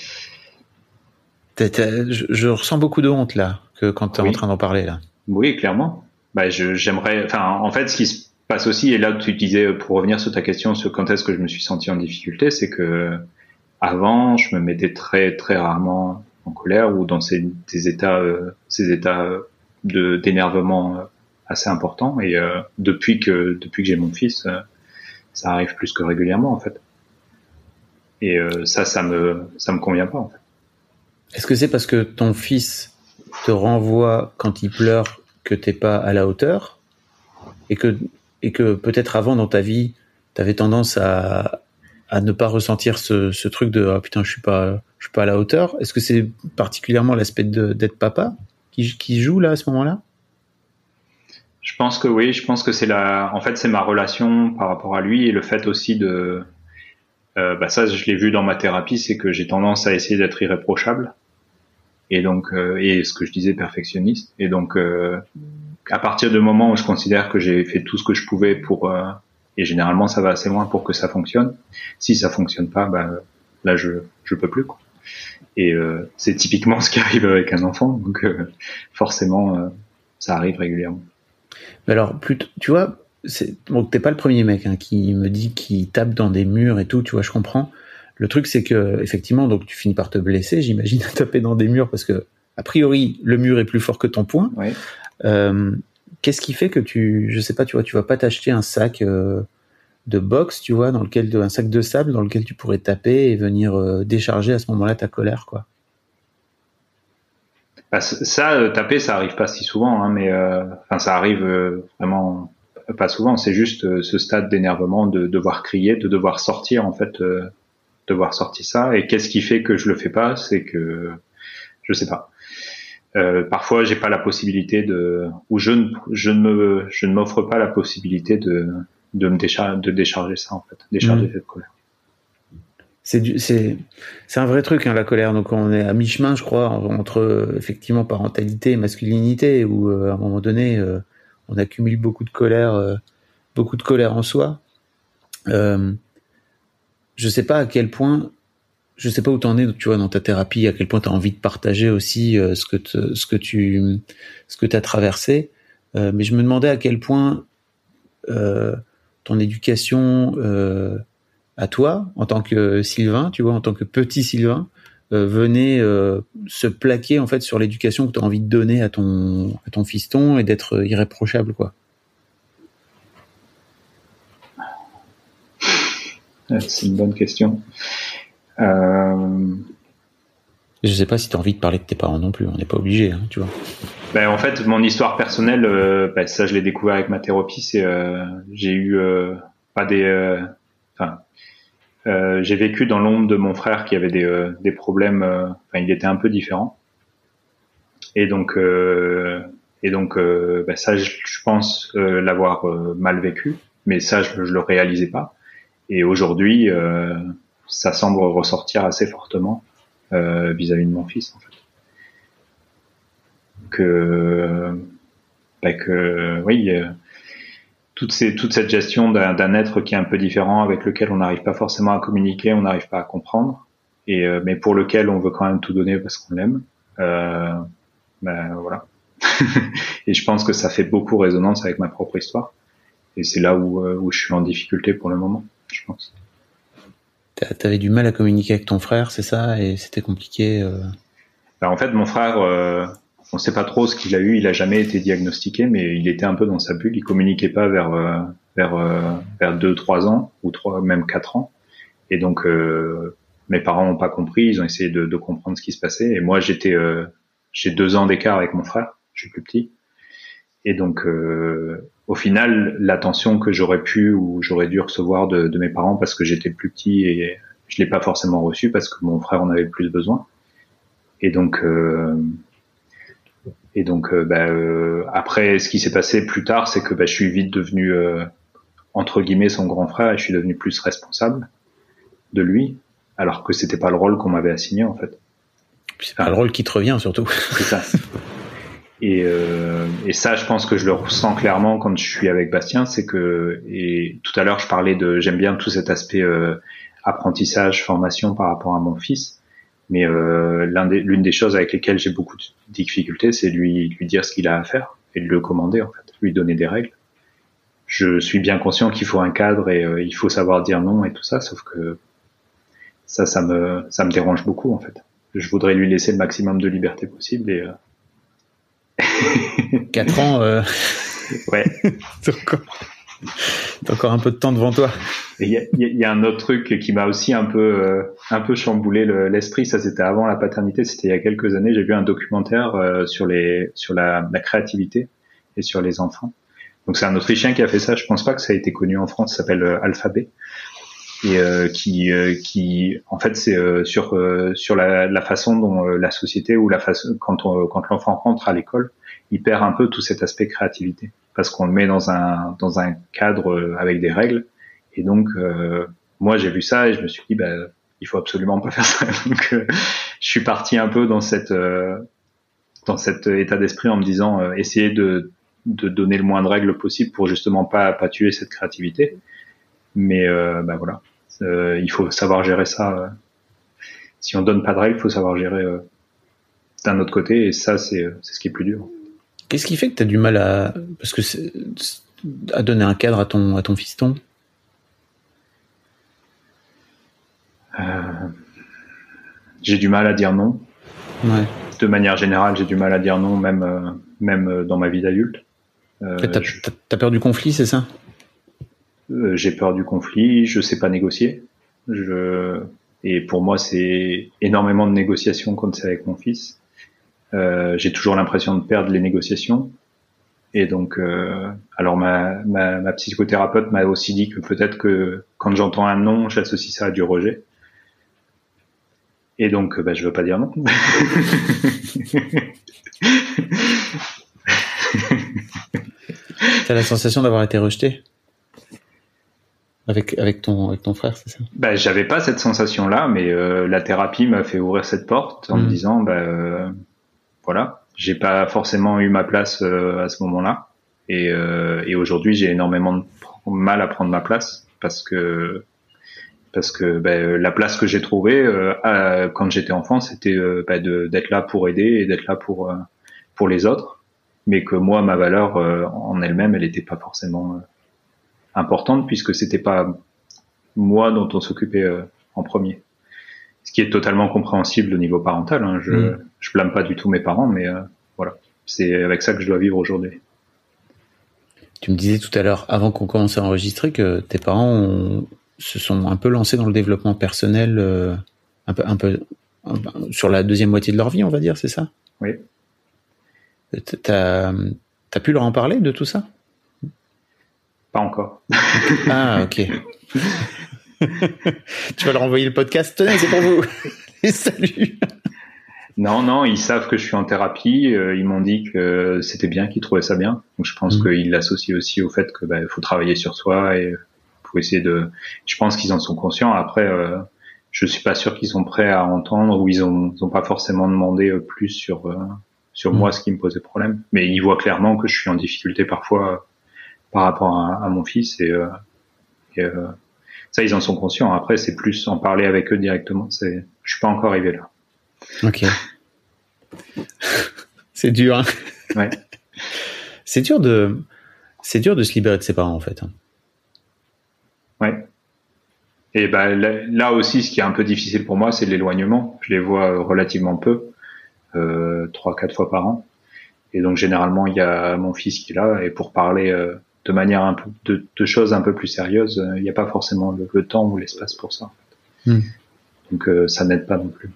T'as, t'as, je, je ressens beaucoup de honte là, que quand tu es oui. en train d'en parler là. Oui, clairement. Bah, je, j'aimerais. Enfin, en fait, ce qui se passe aussi, et là tu disais, pour revenir sur ta question sur quand est-ce que je me suis senti en difficulté, c'est que avant, je me mettais très très rarement en colère ou dans ces, ces états, euh, ces états de d'énervement assez important. Et euh, depuis que depuis que j'ai mon fils, euh, ça arrive plus que régulièrement en fait. Et euh, ça, ça me ça me convient pas en fait. Est-ce que c'est parce que ton fils te renvoie quand il pleure que t'es pas à la hauteur et que et que peut-être avant dans ta vie t'avais tendance à à ne pas ressentir ce, ce truc de ah putain je suis pas je suis pas à la hauteur. Est-ce que c'est particulièrement l'aspect de, d'être papa qui, qui joue là à ce moment-là? Je pense que oui, je pense que c'est la, en fait c'est ma relation par rapport à lui et le fait aussi de, euh, bah ça je l'ai vu dans ma thérapie, c'est que j'ai tendance à essayer d'être irréprochable et donc euh, et ce que je disais perfectionniste et donc euh, à partir du moment où je considère que j'ai fait tout ce que je pouvais pour euh, et généralement ça va assez loin pour que ça fonctionne. Si ça fonctionne pas, bah là je je peux plus quoi. Et euh, c'est typiquement ce qui arrive avec un enfant, donc euh, forcément euh, ça arrive régulièrement. Mais alors plutôt, tu vois, c'est bon, t'es pas le premier mec hein, qui me dit qu'il tape dans des murs et tout, tu vois, je comprends. Le truc c'est que effectivement, donc tu finis par te blesser, j'imagine, à taper dans des murs parce que a priori le mur est plus fort que ton poing. Oui. Euh, Qu'est-ce qui fait que tu, je sais pas, tu vois, tu vas pas t'acheter un sac euh, de boxe, tu vois, dans lequel, un sac de sable dans lequel tu pourrais taper et venir euh, décharger à ce moment-là ta colère, quoi. Bah, ça, euh, taper, ça arrive pas si souvent, hein, mais euh, enfin, ça arrive euh, vraiment pas souvent. C'est juste euh, ce stade d'énervement de devoir crier, de devoir sortir, en fait, euh, devoir sortir ça. Et qu'est-ce qui fait que je le fais pas? C'est que je sais pas. Euh, parfois, j'ai pas la possibilité de, ou je ne, je ne me, je ne m'offre pas la possibilité de, de me décharger, de décharger ça en fait, décharger mmh. cette colère. C'est du, c'est, c'est un vrai truc hein, la colère. Donc on est à mi-chemin, je crois, entre effectivement parentalité et masculinité, où euh, à un moment donné, euh, on accumule beaucoup de colère, euh, beaucoup de colère en soi. Euh, je sais pas à quel point. Je sais pas où t'en es, tu vois, dans ta thérapie, à quel point t'as envie de partager aussi euh, ce que te, ce que tu, ce que t'as traversé. Euh, mais je me demandais à quel point euh, ton éducation euh, à toi, en tant que Sylvain, tu vois, en tant que petit Sylvain, euh, venait euh, se plaquer en fait sur l'éducation que t'as envie de donner à ton, à ton fiston et d'être irréprochable, quoi. C'est une bonne question. Euh... Je sais pas si tu as envie de parler de tes parents non plus, on n'est pas obligé, hein, tu vois. Ben, en fait, mon histoire personnelle, euh, ben, ça je l'ai découvert avec ma thérapie, c'est euh, j'ai eu euh, pas des, enfin, euh, euh, j'ai vécu dans l'ombre de mon frère qui avait des euh, des problèmes, enfin euh, il était un peu différent, et donc euh, et donc euh, ben, ça je, je pense euh, l'avoir euh, mal vécu, mais ça je, je le réalisais pas, et aujourd'hui euh, ça semble ressortir assez fortement euh, vis-à-vis de mon fils en fait. Que, bah que oui, euh, toute, ces, toute cette gestion d'un, d'un être qui est un peu différent, avec lequel on n'arrive pas forcément à communiquer, on n'arrive pas à comprendre, et euh, mais pour lequel on veut quand même tout donner parce qu'on l'aime. Euh, ben voilà. Et je pense que ça fait beaucoup résonance avec ma propre histoire, et c'est là où, euh, où je suis en difficulté pour le moment, je pense. T'avais du mal à communiquer avec ton frère, c'est ça, et c'était compliqué. Euh... Alors en fait, mon frère, euh, on sait pas trop ce qu'il a eu. Il a jamais été diagnostiqué, mais il était un peu dans sa bulle. Il communiquait pas vers euh, vers euh, vers deux, trois ans ou trois, même quatre ans. Et donc euh, mes parents n'ont pas compris. Ils ont essayé de, de comprendre ce qui se passait. Et moi, j'étais euh, j'ai deux ans d'écart avec mon frère. Je suis plus petit. Et donc euh, au final, l'attention que j'aurais pu ou j'aurais dû recevoir de, de mes parents parce que j'étais plus petit et je l'ai pas forcément reçu parce que mon frère en avait plus besoin. Et donc euh, et donc euh, bah, euh, après ce qui s'est passé plus tard, c'est que bah, je suis vite devenu euh, entre guillemets son grand frère et je suis devenu plus responsable de lui, alors que c'était pas le rôle qu'on m'avait assigné en fait. C'est pas le rôle qui te revient surtout. C'est ça. Et, euh, et ça, je pense que je le ressens clairement quand je suis avec Bastien, c'est que, et tout à l'heure je parlais de, j'aime bien tout cet aspect euh, apprentissage, formation par rapport à mon fils, mais euh, l'un des, l'une des choses avec lesquelles j'ai beaucoup de difficultés, c'est lui lui dire ce qu'il a à faire et de le commander en fait, lui donner des règles. Je suis bien conscient qu'il faut un cadre et euh, il faut savoir dire non et tout ça, sauf que ça, ça me ça me dérange beaucoup en fait. Je voudrais lui laisser le maximum de liberté possible et euh, Quatre ans. Euh... Ouais. T'as encore... T'as encore un peu de temps devant toi. Il y a, y a un autre truc qui m'a aussi un peu, euh, un peu chamboulé le, l'esprit. Ça, c'était avant la paternité. C'était il y a quelques années. J'ai vu un documentaire euh, sur les, sur la, la créativité et sur les enfants. Donc, c'est un Autrichien qui a fait ça. Je pense pas que ça a été connu en France. Ça s'appelle euh, Alphabet. Et euh, qui, euh, qui, en fait, c'est euh, sur euh, sur la, la façon dont euh, la société ou la façon quand on, quand l'enfant rentre à l'école, il perd un peu tout cet aspect créativité parce qu'on le met dans un dans un cadre euh, avec des règles. Et donc, euh, moi, j'ai vu ça et je me suis dit, bah, il faut absolument pas faire ça. Donc, euh, je suis parti un peu dans cette euh, dans cet état d'esprit en me disant, euh, essayer de de donner le moins de règles possible pour justement pas pas tuer cette créativité. Mais euh, bah voilà. Euh, il faut savoir gérer ça. Euh. Si on donne pas de règles, il faut savoir gérer euh, d'un autre côté, et ça, c'est, c'est ce qui est plus dur. Qu'est-ce qui fait que tu as du mal à, parce que c'est, à donner un cadre à ton, à ton fiston? euh, J'ai du mal à dire non. Ouais. De manière générale, j'ai du mal à dire non, même, euh, même dans ma vie d'adulte. Euh, t'as, je... t'as, t'as peur du conflit, c'est ça? Euh, j'ai peur du conflit, je sais pas négocier. Je... Et pour moi, c'est énormément de négociations quand c'est avec mon fils. Euh, j'ai toujours l'impression de perdre les négociations. Et donc, euh, alors ma, ma, ma psychothérapeute m'a aussi dit que peut-être que quand j'entends un non, j'associe ça à du rejet. Et donc, bah, je veux pas dire non. T'as la sensation d'avoir été rejeté? Avec, avec ton, avec ton frère, c'est ça? Bah, j'avais pas cette sensation-là, mais euh, la thérapie m'a fait ouvrir cette porte en mmh. me disant, bah, euh, voilà, j'ai pas forcément eu ma place euh, à ce moment-là, et, euh, et aujourd'hui j'ai énormément de mal à prendre ma place parce que parce que bah, la place que j'ai trouvée euh, à, quand j'étais enfant, c'était euh, bah, de, d'être là pour aider et d'être là pour euh, pour les autres, mais que moi ma valeur euh, en elle-même, elle était pas forcément euh, importante puisque c'était pas moi dont on s'occupait euh, en premier. Ce qui est totalement compréhensible au niveau parental. Hein. Je mmh. je blâme pas du tout mes parents, mais euh, voilà, c'est avec ça que je dois vivre aujourd'hui. Tu me disais tout à l'heure, avant qu'on commence à enregistrer, que tes parents ont, se sont un peu lancés dans le développement personnel, euh, un peu un peu un peu sur la deuxième moitié de leur vie, on va dire, c'est ça? Oui. T'as t'as pu leur en parler de tout ça? Pas encore. Ah, ok. Tu vas leur envoyer le podcast. Tenez, c'est pour vous. Et salut. Non, non, ils savent que je suis en thérapie. Euh, ils m'ont dit que c'était bien, qu'ils trouvaient ça bien. Donc je pense mmh. qu'ils l'associent aussi au fait que bah, faut travailler sur soi et faut essayer de. Je pense qu'ils en sont conscients. Après, euh, je suis pas sûr qu'ils sont prêts à entendre ou ils ont, ils ont pas forcément demandé plus sur euh, sur mmh. moi ce qui me posait problème. Mais ils voient clairement que je suis en difficulté parfois euh, par rapport à, à mon fils et, euh, et euh, ça ils en sont conscients. Après c'est plus en parler avec eux directement. C'est, je suis pas encore arrivé là. Ok. C'est dur. Hein. Ouais. C'est dur de, c'est dur de se libérer de ses parents en fait. Ouais. Et ben là, là aussi, ce qui est un peu difficile pour moi, c'est l'éloignement. Je les vois relativement peu, euh, trois, quatre fois par an. Et donc généralement, il y a mon fils qui est là, et pour parler euh, de manière un peu de, de choses un peu plus sérieuses, euh, il n'y a pas forcément le, le temps ou l'espace pour ça. En fait. Mm. Donc euh, ça n'aide pas non plus.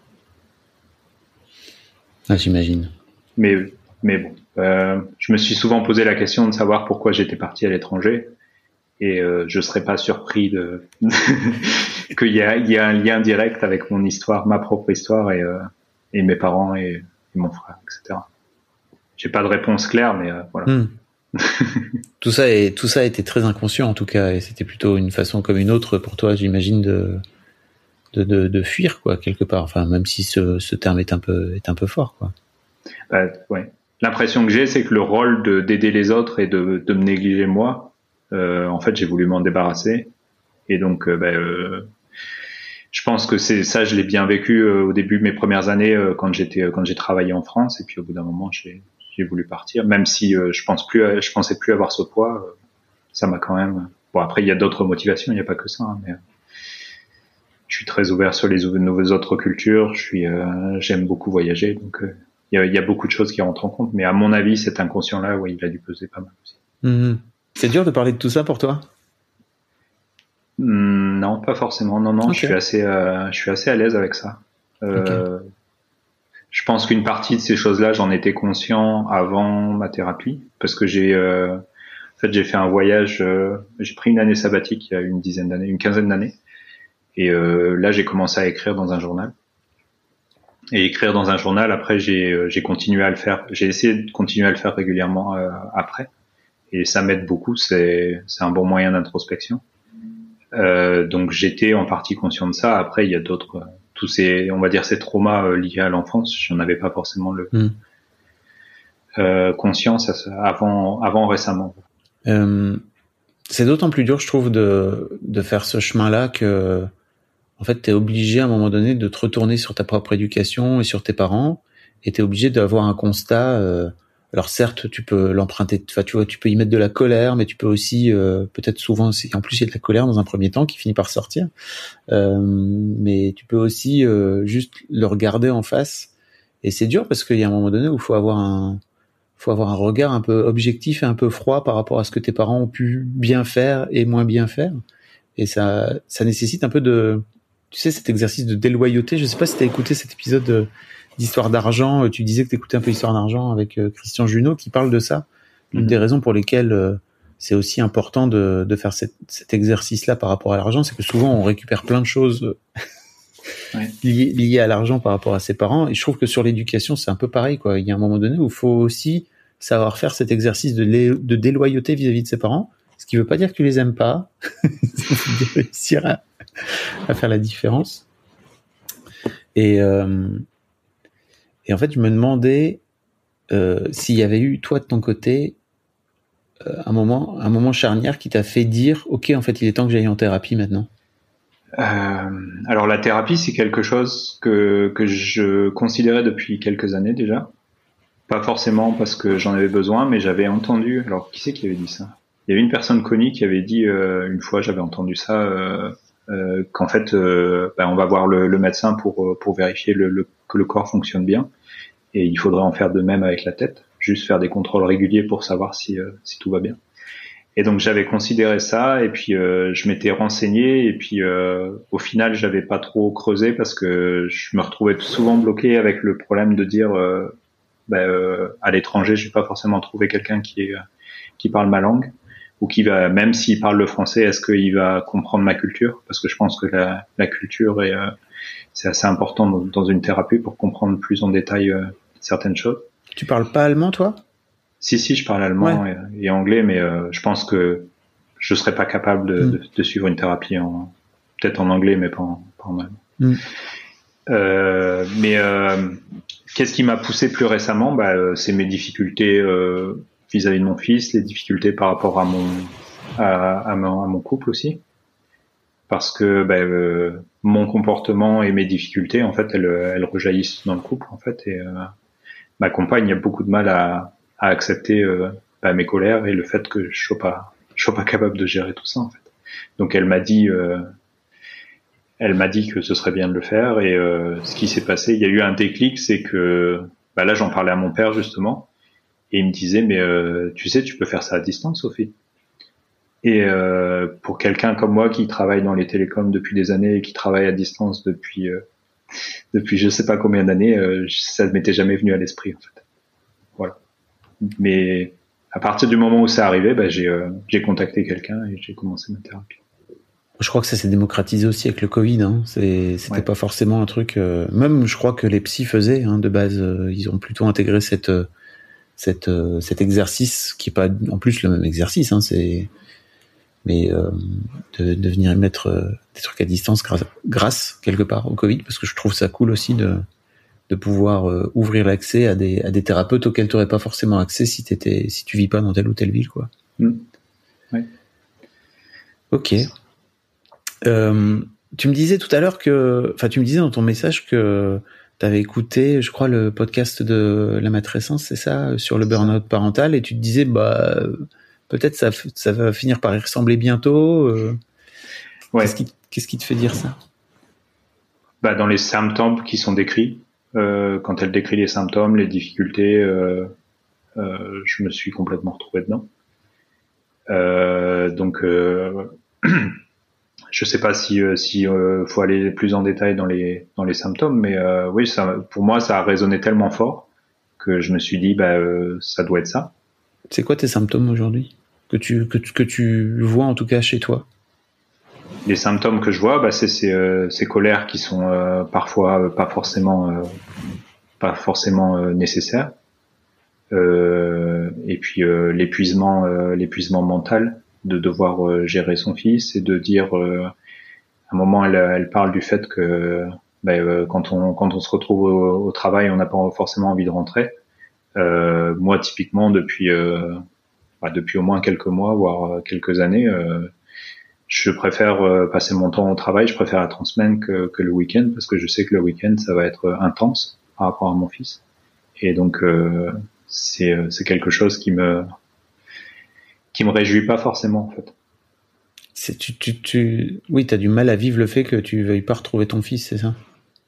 Ah, j'imagine. Mais mais bon, euh, je me suis souvent posé la question de savoir pourquoi j'étais parti à l'étranger, et euh, je serais pas surpris de qu'il y a il y a un lien direct avec mon histoire, ma propre histoire, et euh, et mes parents et, et mon frère, et cetera. J'ai pas de réponse claire, mais euh, voilà. Mm. tout ça est tout ça était très inconscient en tout cas, et c'était plutôt une façon comme une autre pour toi, j'imagine, de De, de, de fuir quoi quelque part, enfin même si ce, ce terme est un peu est un peu fort quoi. Bah, ouais. L'impression que j'ai, c'est que le rôle de d'aider les autres et de de me négliger moi, euh, en fait j'ai voulu m'en débarrasser, et donc euh, bah, euh, je pense que c'est ça, je l'ai bien vécu euh, au début de mes premières années euh, quand j'étais euh, quand j'ai travaillé en France, et puis au bout d'un moment j'ai j'ai voulu partir, même si euh, je pense plus à, je pensais plus avoir ce poids, euh, ça m'a quand même. Bon après il y a d'autres motivations, il n'y a pas que ça, hein, mais je suis très ouvert sur les nouvelles autres cultures. Je suis, euh, j'aime beaucoup voyager, donc il euh, il y a, il y a beaucoup de choses qui rentrent en compte. Mais à mon avis, cet inconscient-là, ouais, il a dû peser pas mal aussi. Mmh. C'est dur de parler de tout ça pour toi? Mmh, non, pas forcément. Non, non, okay. je suis assez, euh, je suis assez à l'aise avec ça. Euh, okay. Je pense qu'une partie de ces choses-là, j'en étais conscient avant ma thérapie, parce que j'ai, euh, en fait, j'ai fait un voyage, euh, j'ai pris une année sabbatique il y a une dizaine d'années, une quinzaine d'années, et euh, là, j'ai commencé à écrire dans un journal. Et écrire dans un journal, après, j'ai, j'ai continué à le faire. J'ai essayé de continuer à le faire régulièrement euh, après, et ça m'aide beaucoup. C'est, c'est un bon moyen d'introspection. Euh, donc, j'étais en partie conscient de ça. Après, il y a d'autres. Euh, tous ces, on va dire, ces traumas euh, liés à l'enfance, j'en avais pas forcément le mm. euh, conscience avant, avant récemment. Euh, c'est d'autant plus dur, je trouve, de, de faire ce chemin-là que, en fait, t'es obligé à un moment donné de te retourner sur ta propre éducation et sur tes parents, et t'es obligé d'avoir un constat. Euh, alors certes, tu peux l'emprunter, enfin, tu vois, tu peux y mettre de la colère, mais tu peux aussi, euh, peut-être souvent, en plus il y a de la colère dans un premier temps qui finit par sortir, euh, mais tu peux aussi euh, juste le regarder en face, et c'est dur parce qu'il y a un moment donné où il faut avoir un, faut avoir un regard un peu objectif et un peu froid par rapport à ce que tes parents ont pu bien faire et moins bien faire, et ça, ça nécessite un peu de, tu sais, cet exercice de déloyauté. Je sais pas si t'as écouté cet épisode de d'Histoire d'argent, tu disais que t'écoutais un peu Histoire d'argent avec euh, Christian Junot qui parle de ça. Mmh. Une des raisons pour lesquelles euh, c'est aussi important de, de faire cette, cet exercice-là par rapport à l'argent, c'est que souvent on récupère plein de choses ouais. liées, liées à l'argent par rapport à ses parents. Et je trouve que sur l'éducation, c'est un peu pareil, quoi. Il y a un moment donné où il faut aussi savoir faire cet exercice de, lé, de déloyauté vis-à-vis de ses parents, ce qui veut pas dire que tu les aimes pas. Il faut réussir à, à faire la différence. Et... Euh, Et en fait, je me demandais euh, s'il y avait eu, toi, de ton côté, euh, un moment, un moment charnière qui t'a fait dire, ok, en fait, il est temps que j'aille en thérapie maintenant. Euh, alors, la thérapie, c'est quelque chose que que je considérais depuis quelques années déjà. Pas forcément parce que j'en avais besoin, mais j'avais entendu. Alors, qui c'est qui avait dit ça? Il y avait une personne connue qui avait dit euh, une fois, j'avais entendu ça, euh, euh, qu'en fait, euh, ben, on va voir le, le médecin pour pour vérifier le, le que le corps fonctionne bien, et il faudrait en faire de même avec la tête, juste faire des contrôles réguliers pour savoir si euh, si tout va bien. Et donc j'avais considéré ça, et puis euh, je m'étais renseigné, et puis euh, au final j'avais pas trop creusé parce que je me retrouvais souvent bloqué avec le problème de dire euh, ben, euh, à l'étranger je vais pas forcément trouver quelqu'un qui est, qui parle ma langue, ou qui va, même s'il parle le français, est-ce qu'il va comprendre ma culture, parce que je pense que la, la culture est euh, c'est assez important dans, dans une thérapie pour comprendre plus en détail euh, certaines choses. Tu parles pas allemand, toi? Si, si, je parle allemand ouais. et, et anglais, mais euh, je pense que je serais pas capable de, mm. de, de suivre une thérapie en, peut-être en anglais, mais pas en, pas en allemand. Mm. Euh, mais euh, qu'est-ce qui m'a poussé plus récemment? Bah, euh, c'est mes difficultés euh, vis-à-vis de mon fils, les difficultés par rapport à mon à, à, mon, à mon couple aussi. Parce que ben, euh, mon comportement et mes difficultés, en fait, elles, elles rejaillissent dans le couple, en fait. Et euh, ma compagne a beaucoup de mal à, à accepter euh, ben, mes colères et le fait que je sois pas, je sois pas capable de gérer tout ça, en fait. Donc, elle m'a dit, euh, elle m'a dit que ce serait bien de le faire. Et euh, ce qui s'est passé, il y a eu un déclic, c'est que ben, là, j'en parlais à mon père justement, et il me disait, mais euh, tu sais, tu peux faire ça à distance, Sophie. Et euh, pour quelqu'un comme moi qui travaille dans les télécoms depuis des années et qui travaille à distance depuis euh, depuis je sais pas combien d'années, euh, ça ne m'était jamais venu à l'esprit en fait. Voilà. Mais à partir du moment où ça arrivait, bah, j'ai euh, j'ai contacté quelqu'un et j'ai commencé ma thérapie. Je crois que ça s'est démocratisé aussi avec le Covid. Hein. C'est, c'était ouais. pas forcément un truc. Euh, même, je crois que les psys faisaient hein, de base. Euh, ils ont plutôt intégré cette cette euh, cet exercice qui est pas en plus le même exercice. Hein, c'est mais euh, de, de venir mettre euh, des trucs à distance grâce, grâce quelque part au Covid, parce que je trouve ça cool aussi de de pouvoir euh, ouvrir l'accès à des à des thérapeutes auxquels tu n'aurais pas forcément accès si t'étais si tu vis pas dans telle ou telle ville, quoi. Mmh. Ouais. Ok. Euh, tu me disais tout à l'heure que, enfin, tu me disais dans ton message que tu avais écouté, je crois, le podcast de la matrescence, c'est ça, sur le burn-out parental, et tu te disais, bah, peut-être ça, ça va finir par y ressembler bientôt. Euh, ouais. Qu'est-ce qui, qu'est-ce qui te fait dire ça? Bah, dans les symptômes qui sont décrits, Euh, quand elle décrit les symptômes, les difficultés, euh, euh, je me suis complètement retrouvé dedans. Euh, donc, euh, je sais pas si euh, si euh, faut aller plus en détail dans les dans les symptômes, mais euh, oui, ça, pour moi, ça a résonné tellement fort que je me suis dit, bah, euh, ça doit être ça. C'est quoi tes symptômes aujourd'hui que tu que tu, que tu vois en tout cas chez toi? Les symptômes que je vois, bah, c'est ces, euh, ces colères qui sont euh, parfois euh, pas forcément euh, pas forcément euh, nécessaires. Euh, et puis euh, l'épuisement, euh, l'épuisement mental de devoir euh, gérer son fils et de dire, euh, à un moment, elle, elle parle du fait que bah, euh, quand on quand on se retrouve au, au travail, on n'a pas forcément envie de rentrer. Euh, moi, typiquement, depuis euh, bah, depuis au moins quelques mois, voire quelques années. Euh, Je préfère euh, passer mon temps au travail, je préfère être en semaine que, que le week-end parce que je sais que le week-end ça va être intense par rapport à mon fils et donc euh, c'est c'est quelque chose qui me qui me réjouit pas forcément en fait. C'est tu tu tu oui, t'as du mal à vivre le fait que tu veuilles pas retrouver ton fils, c'est ça?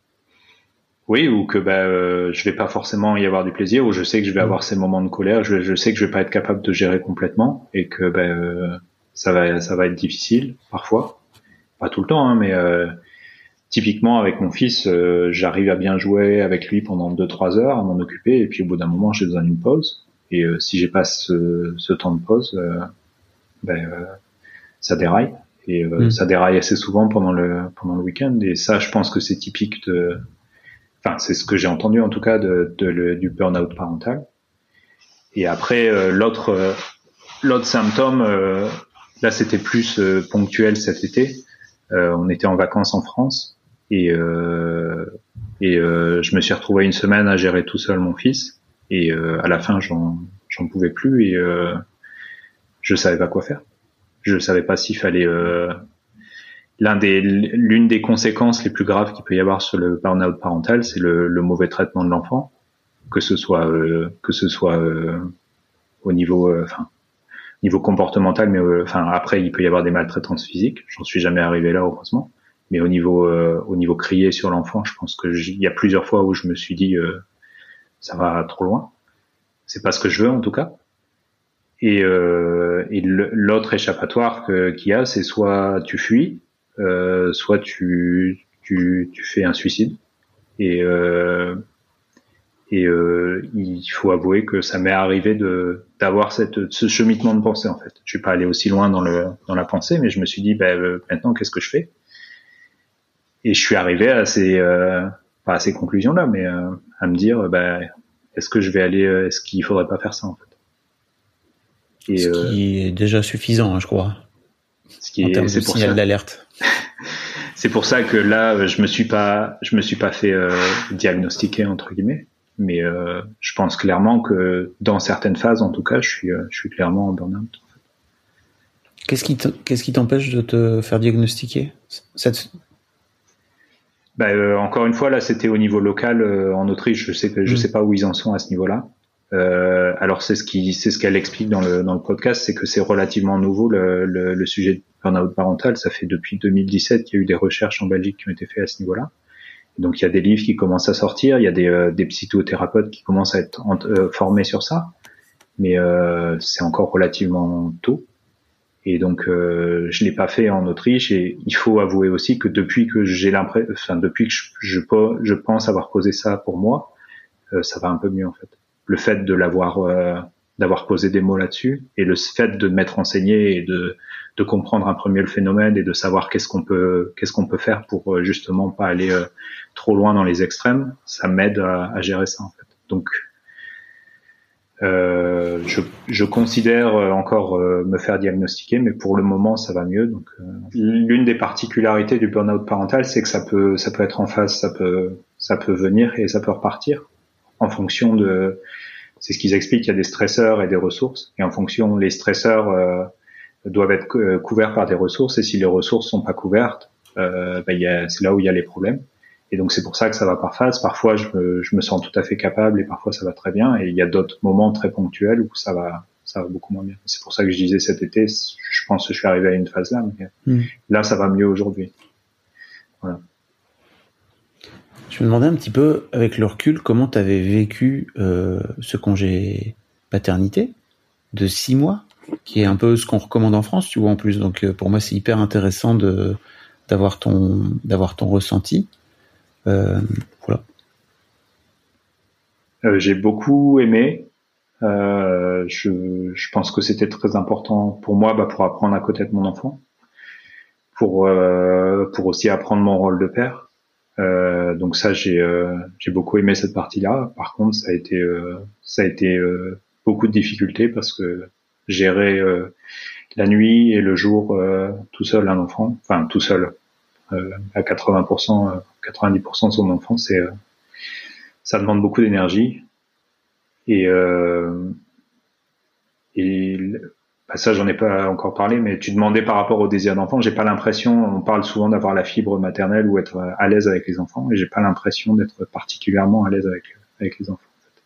Oui, ou que bah euh, je vais pas forcément y avoir du plaisir, ou je sais que je vais avoir ces moments de colère, je, je sais que je vais pas être capable de gérer complètement et que bah euh, ça va ça va être difficile parfois. Pas tout le temps, hein, mais euh, typiquement avec mon fils, euh, j'arrive à bien jouer avec lui pendant deux trois heures, à m'en occuper, et puis au bout d'un moment, j'ai besoin d'une pause. Et euh, si j'ai pas ce, ce temps de pause, euh, ben euh, ça déraille. Et euh, mmh. ça déraille assez souvent pendant le pendant le week-end. Et ça, je pense que c'est typique de, enfin, c'est ce que j'ai entendu en tout cas de, de le, du burn-out parental. Et après, euh, l'autre euh, l'autre symptôme, euh, là, c'était plus euh, ponctuel cet été. Euh, on était en vacances en France et euh, et euh, je me suis retrouvé une semaine à gérer tout seul mon fils et euh, à la fin j'en j'en pouvais plus et euh, je savais pas quoi faire. Je savais pas s'il fallait euh, l'un des l'une des conséquences les plus graves qu'il peut y avoir sur le burn-out parental, c'est le, le mauvais traitement de l'enfant, que ce soit euh, que ce soit euh, au niveau euh, enfin niveau comportemental, mais euh, enfin après il peut y avoir des maltraitances physiques. J'en suis jamais arrivé là heureusement, mais au niveau euh, au niveau crier sur l'enfant, je pense que il y a plusieurs fois où je me suis dit euh, ça va trop loin. C'est pas ce que je veux en tout cas. Et, euh, et l'autre échappatoire que, qu'il y a, c'est soit tu fuis, euh, soit tu tu tu fais un suicide. Et euh, Et euh, il faut avouer que ça m'est arrivé de d'avoir cette ce cheminement de pensée en fait. Je suis pas allé aussi loin dans le dans la pensée, mais je me suis dit ben bah, maintenant qu'est-ce que je fais? Et je suis arrivé à ces euh, pas à ces conclusions là, mais euh, à me dire ben bah, est-ce que je vais aller est-ce qu'il faudrait pas faire ça en fait? Et ce euh, qui est déjà suffisant, hein, je crois. Ce qui en est termes c'est de pour signal ça. d'alerte. C'est pour ça que là je me suis pas je me suis pas fait euh, diagnostiquer entre guillemets. Mais euh, je pense clairement que dans certaines phases, en tout cas, je suis, euh, je suis clairement en burn-out. En fait. Qu'est-ce qui, qu'est-ce qui t'empêche de te faire diagnostiquer? Cette... Bah, euh, encore une fois, là, c'était au niveau local euh, en Autriche. Je sais que je mmh. sais pas où ils en sont à ce niveau-là. Euh, alors c'est ce qui, c'est ce qu'elle explique dans le dans le podcast, c'est que c'est relativement nouveau le, le, le sujet du burn-out parental. Ça fait depuis deux mille dix-sept qu'il y a eu des recherches en Belgique qui ont été faites à ce niveau-là. Donc il y a des livres qui commencent à sortir, il y a des, euh, des psychothérapeutes qui commencent à être euh, formés sur ça, mais euh, c'est encore relativement tôt. Et donc euh, je l'ai pas fait en Autriche. Et il faut avouer aussi que depuis que j'ai l'impression, enfin depuis que je, je, je pense avoir posé ça pour moi, euh, ça va un peu mieux en fait. Le fait de l'avoir, euh, d'avoir posé des mots là-dessus, et le fait de m'être enseigné et de de comprendre un premier le phénomène et de savoir qu'est-ce qu'on peut qu'est-ce qu'on peut faire pour justement pas aller euh, trop loin dans les extrêmes, ça m'aide à, à gérer ça en fait. Donc euh, je, je considère encore euh, me faire diagnostiquer, mais pour le moment ça va mieux. Donc euh, l'une des particularités du burn-out parental, c'est que ça peut ça peut être en phase, ça peut ça peut venir et ça peut repartir en fonction de, c'est ce qu'ils expliquent, il y a des stresseurs et des ressources, et en fonction les stresseurs euh, doivent être couverts par des ressources, et si les ressources sont pas couvertes, euh, ben, il y a, c'est là où il y a les problèmes. Et donc c'est pour ça que ça va par phase. Parfois je me, je me sens tout à fait capable et parfois ça va très bien, et il y a d'autres moments très ponctuels où ça va ça va beaucoup moins bien. C'est pour ça que je disais cet été, je pense que je suis arrivé à une phase là, mais mmh. là ça va mieux aujourd'hui. Voilà. Je me demandais un petit peu, avec le recul, comment tu avais vécu euh, ce congé paternité de six mois, qui est un peu ce qu'on recommande en France, tu vois, en plus. Donc, euh, pour moi, c'est hyper intéressant de, d'avoir ton, d'avoir ton ressenti. Euh, voilà. Euh, j'ai beaucoup aimé. Euh, je, je pense que c'était très important pour moi, bah, pour apprendre à côté de mon enfant, pour, euh, pour aussi apprendre mon rôle de père. Euh, donc ça, j'ai, euh, j'ai beaucoup aimé cette partie-là. Par contre, ça a été, euh, ça a été euh, beaucoup de difficultés parce que gérer euh, la nuit et le jour euh, tout seul un enfant, enfin tout seul euh, à quatre-vingts pour cent, euh, quatre-vingt-dix pour cent de son enfant, c'est euh, ça demande beaucoup d'énergie et euh, et bah ça j'en ai pas encore parlé, mais tu demandais par rapport au désir d'enfant, j'ai pas l'impression, on parle souvent d'avoir la fibre maternelle ou être à l'aise avec les enfants, et j'ai pas l'impression d'être particulièrement à l'aise avec avec les enfants.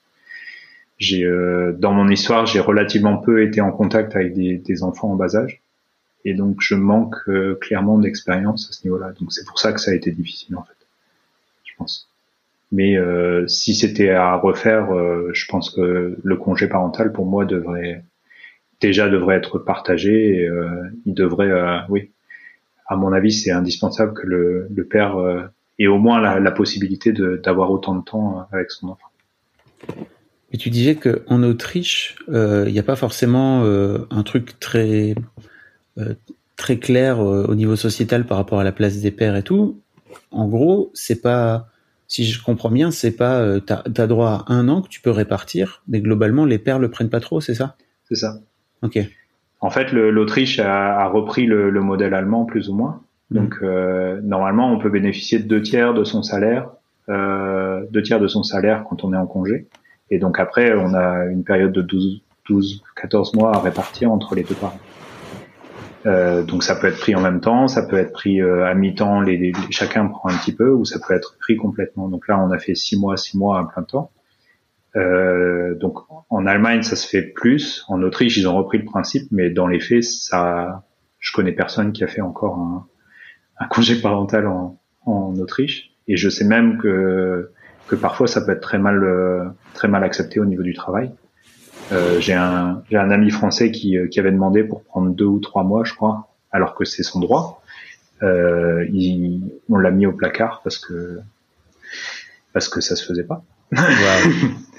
J'ai euh, dans mon histoire, j'ai relativement peu été en contact avec des, des enfants en bas âge, et donc je manque euh, clairement d'expérience à ce niveau-là. Donc c'est pour ça que ça a été difficile en fait, je pense. Mais euh, si c'était à refaire, euh, je pense que le congé parental pour moi devrait déjà devrait être partagé. Et, euh, il devrait, euh, oui, à mon avis, c'est indispensable que le, le père euh, ait au moins la, la possibilité de, d'avoir autant de temps avec son enfant. Et tu disais que en Autriche, il euh, n'y a pas forcément euh, un truc très euh, très clair euh, au niveau sociétal par rapport à la place des pères et tout. En gros, c'est pas, si je comprends bien, c'est pas, euh, t'as, t'as droit à un an que tu peux répartir, mais globalement les pères le prennent pas trop, c'est ça? C'est ça. Ok. En fait, le, l'Autriche a, a repris le, le modèle allemand plus ou moins. Mmh. Donc euh, normalement, on peut bénéficier de deux tiers de son salaire, euh, deux tiers de son salaire quand on est en congé. Et donc après, on a une période de douze, douze, quatorze mois à répartir entre les deux parents. Euh, donc ça peut être pris en même temps, ça peut être pris euh, à mi-temps, les, les, chacun prend un petit peu, ou ça peut être pris complètement. Donc là, on a fait six mois, six mois à plein temps. Euh, donc en Allemagne, ça se fait plus. En Autriche, ils ont repris le principe, mais dans les faits, ça, je connais personne qui a fait encore un, un congé parental en, en Autriche. Et je sais même que que parfois ça peut être très mal euh, très mal accepté au niveau du travail. Euh, j'ai un j'ai un ami français qui qui avait demandé pour prendre deux ou trois mois, je crois, alors que c'est son droit. Euh, il, on l'a mis au placard parce que parce que ça se faisait pas. Waouh.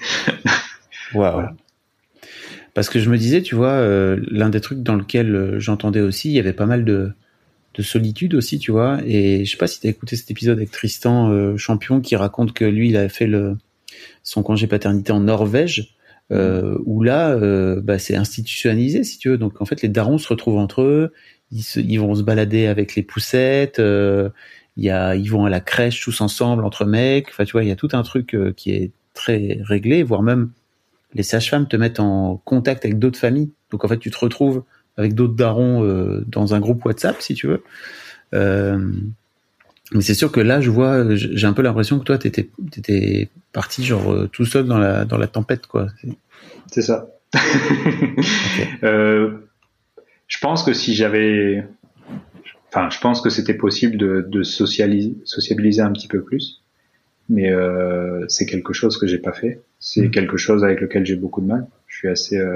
Wow. Voilà. Parce que je me disais, tu vois, euh, l'un des trucs dans lequel euh, j'entendais aussi, il y avait pas mal de de solitude aussi, tu vois, et je sais pas si t'as écouté cet épisode avec Tristan euh, Champion qui raconte que lui il avait fait le son congé paternité en Norvège, euh, où là euh, bah, c'est institutionnalisé si tu veux, donc en fait les darons se retrouvent entre eux, ils, se, ils vont se balader avec les poussettes, euh, il y a, ils vont à la crèche tous ensemble entre mecs, enfin tu vois, il y a tout un truc euh, qui est très réglé, voire même les sages-femmes te mettent en contact avec d'autres familles, donc en fait tu te retrouves avec d'autres darons euh, dans un groupe WhatsApp, si tu veux. Euh, mais c'est sûr que là, je vois, j'ai un peu l'impression que toi, t'étais, t'étais parti genre euh, tout seul dans la dans la tempête, quoi. C'est, c'est ça. Okay. euh, je pense que si j'avais, enfin, je pense que c'était possible de, de socialiser, sociabiliser un petit peu plus, mais euh, c'est quelque chose que j'ai pas fait. C'est mmh. quelque chose avec lequel j'ai beaucoup de mal. Je suis assez euh,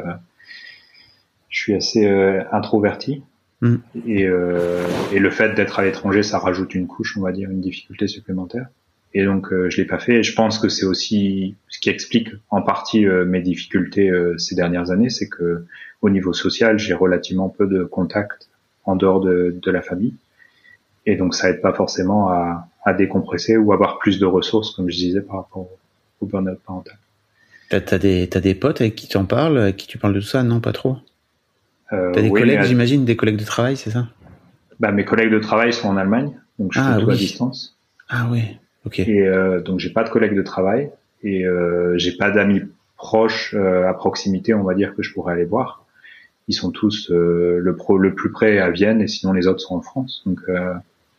Je suis assez euh, introverti mmh. et, euh, et le fait d'être à l'étranger, ça rajoute une couche, on va dire, une difficulté supplémentaire. Et donc, euh, je l'ai pas fait. Et je pense que c'est aussi ce qui explique en partie euh, mes difficultés euh, ces dernières années, c'est que au niveau social, j'ai relativement peu de contacts en dehors de, de la famille, et donc ça aide pas forcément à, à décompresser ou avoir plus de ressources, comme je disais, par rapport au, au burn-out parental. T'as, t'as des t'as des potes avec qui t'en parles, avec qui tu parles de tout ça? Non, pas trop. Euh, T'as des oui, collègues, mais, j'imagine, des collègues de travail, c'est ça? Bah, mes collègues de travail sont en Allemagne, donc je ah, fais tout oui. à distance. Ah oui, ok. Et euh, donc j'ai pas de collègues de travail et euh, j'ai pas d'amis proches euh, à proximité, on va dire, que je pourrais aller voir. Ils sont tous euh, le pro le plus près à Vienne, et sinon les autres sont en France. Donc euh,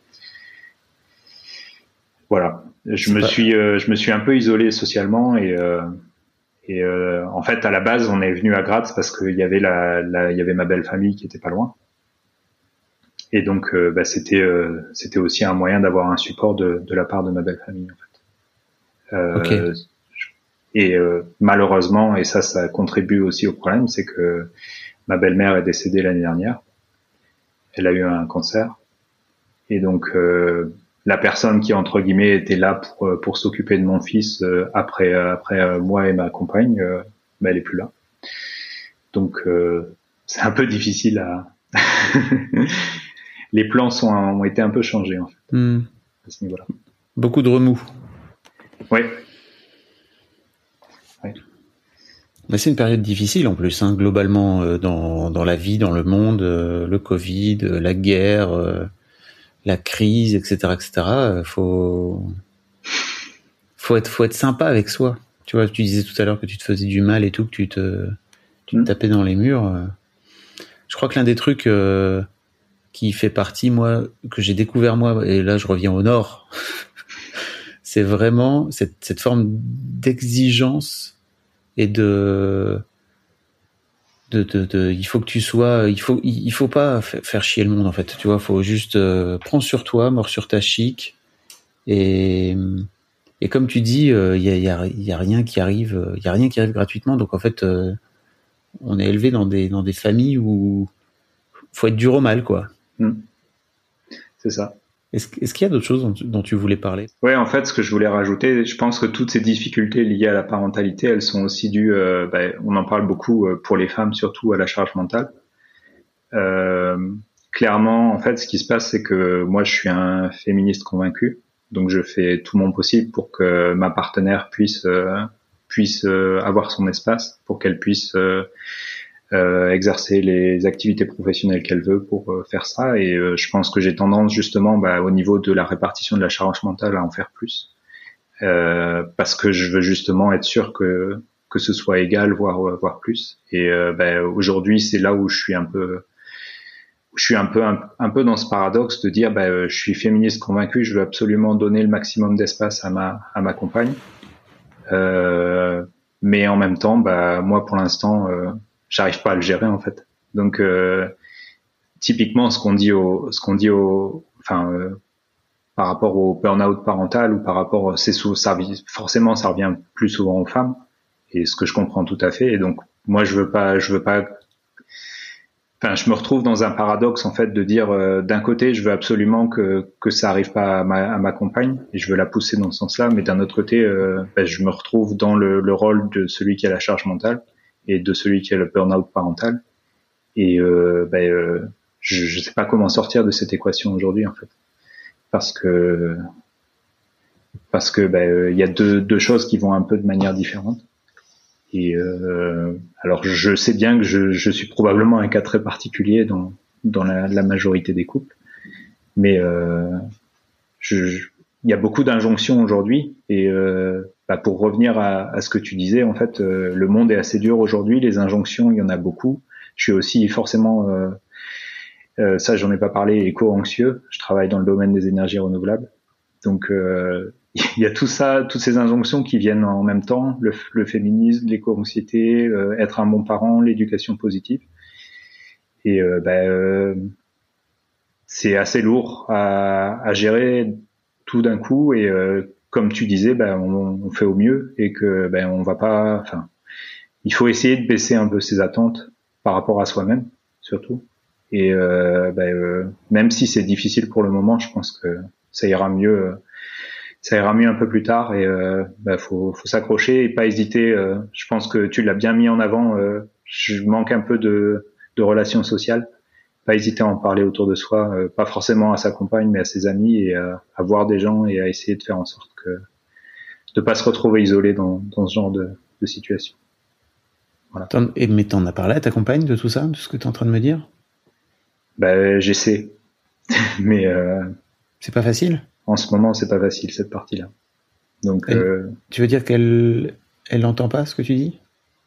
voilà, je c'est me pas... suis euh, je me suis un peu isolé socialement et euh, Et euh, en fait, à la base, on est venu à Graz parce qu'il y avait la, la, il y avait ma belle famille qui était pas loin. Et donc, euh, bah, c'était, euh, c'était aussi un moyen d'avoir un support de, de la part de ma belle famille, en fait. Euh, okay. Et euh, malheureusement, et ça, ça contribue aussi au problème, c'est que ma belle-mère est décédée l'année dernière. Elle a eu un cancer. Et donc, euh, la personne qui, entre guillemets, était là pour, pour s'occuper de mon fils euh, après, après euh, moi et ma compagne, euh, ben, elle est plus là. Donc, euh, c'est un peu difficile à... Les plans sont, ont été un peu changés, en fait, mmh. à ce niveau-là. Beaucoup de remous. Oui. Oui. Mais c'est une période difficile en plus, hein, globalement, euh, dans, dans la vie, dans le monde, euh, le Covid, euh, la guerre, euh, la crise, et cetera, et cetera. Euh, faut, faut être, faut être sympa avec soi. Tu vois, tu disais tout à l'heure que tu te faisais du mal et tout, que tu te, tu te mmh. tapais dans les murs. Euh. Je crois que l'un des trucs euh, qui fait partie, moi, que j'ai découvert moi, et là je reviens au Nord, c'est vraiment cette, cette forme d'exigence et de, de, de, de, il faut que tu sois, il faut, il faut pas faire chier le monde en fait. Tu vois, faut juste euh, prendre sur toi, mord sur ta chic, et et comme tu dis, il euh, y a, y a, y a rien qui arrive, il y a rien qui arrive gratuitement. Donc en fait, euh, on est élevé dans des dans des familles où faut être dur au mal, quoi. Mmh. C'est ça. Est-ce, est-ce qu'il y a d'autres choses dont tu, dont tu voulais parler ? Ouais, en fait, ce que je voulais rajouter, je pense que toutes ces difficultés liées à la parentalité, elles sont aussi dues, euh, bah, on en parle beaucoup euh, pour les femmes, surtout à la charge mentale. Euh, clairement, en fait, ce qui se passe, c'est que moi, je suis un féministe convaincu, donc je fais tout mon possible pour que ma partenaire puisse euh, puisse euh, avoir son espace, pour qu'elle puisse euh, Euh, exercer les activités professionnelles qu'elle veut pour euh, faire ça, et euh, je pense que j'ai tendance justement bah, au niveau de la répartition de la charge mentale à en faire plus, euh, parce que je veux justement être sûr que que ce soit égal, voire voire plus. Et euh, bah, aujourd'hui c'est là où je suis un peu je suis un peu un, un peu dans ce paradoxe de dire bah, je suis féministe convaincu, je veux absolument donner le maximum d'espace à ma à ma compagne, euh, mais en même temps bah moi pour l'instant euh, j'arrive pas à le gérer en fait. Donc euh, typiquement ce qu'on dit au ce qu'on dit au enfin euh, par rapport au burn-out parental ou par rapport c'est sous ça forcément ça revient plus souvent aux femmes, et ce que je comprends tout à fait. Et donc moi je veux pas je veux pas enfin je me retrouve dans un paradoxe en fait de dire euh, d'un côté je veux absolument que que ça arrive pas à ma à ma compagne et je veux la pousser dans ce sens-là, mais d'un autre côté euh, ben, je me retrouve dans le le rôle de celui qui a la charge mentale et de celui qui a le burn-out parental. Et euh, ben, euh, je ne sais pas comment sortir de cette équation aujourd'hui, en fait. Parce que parce que ben, euh, y a deux, deux choses qui vont un peu de manière différente. Et euh, alors, je sais bien que je, je suis probablement un cas très particulier dans, dans la, la majorité des couples. Mais euh, je, je, y a beaucoup d'injonctions aujourd'hui, et euh, bah pour revenir à, à ce que tu disais, en fait, euh, le monde est assez dur aujourd'hui. Les injonctions, il y en a beaucoup. Je suis aussi forcément, euh, euh, ça j'en ai pas parlé, éco-anxieux. Je travaille dans le domaine des énergies renouvelables. Donc euh, il y a tout ça, toutes ces injonctions qui viennent en même temps, le, le féminisme, l'éco-anxiété, euh, être un bon parent, l'éducation positive. Et euh, bah, euh, c'est assez lourd à, à gérer tout d'un coup, et euh, comme tu disais, ben on, on fait au mieux, et que ben on va pas, enfin, il faut essayer de baisser un peu ses attentes par rapport à soi-même, surtout. Et euh, ben, euh, même si c'est difficile pour le moment, je pense que ça ira mieux, ça ira mieux un peu plus tard. Et euh, ben faut, faut s'accrocher et pas hésiter. Euh, je pense que tu l'as bien mis en avant. Euh, je manque un peu de, de relations sociales. Pas hésiter à en parler autour de soi, euh, pas forcément à sa compagne, mais à ses amis, et à, à voir des gens et à essayer de faire en sorte que de pas se retrouver isolé dans, dans ce genre de, de situation. Voilà. Et mais t'en as parlé à ta compagne de tout ça, de ce que t'es en train de me dire ? Ben j'essaie, mais euh, c'est pas facile. En ce moment, c'est pas facile cette partie-là. Donc, elle, euh, tu veux dire qu'elle, elle n'entend pas ce que tu dis ?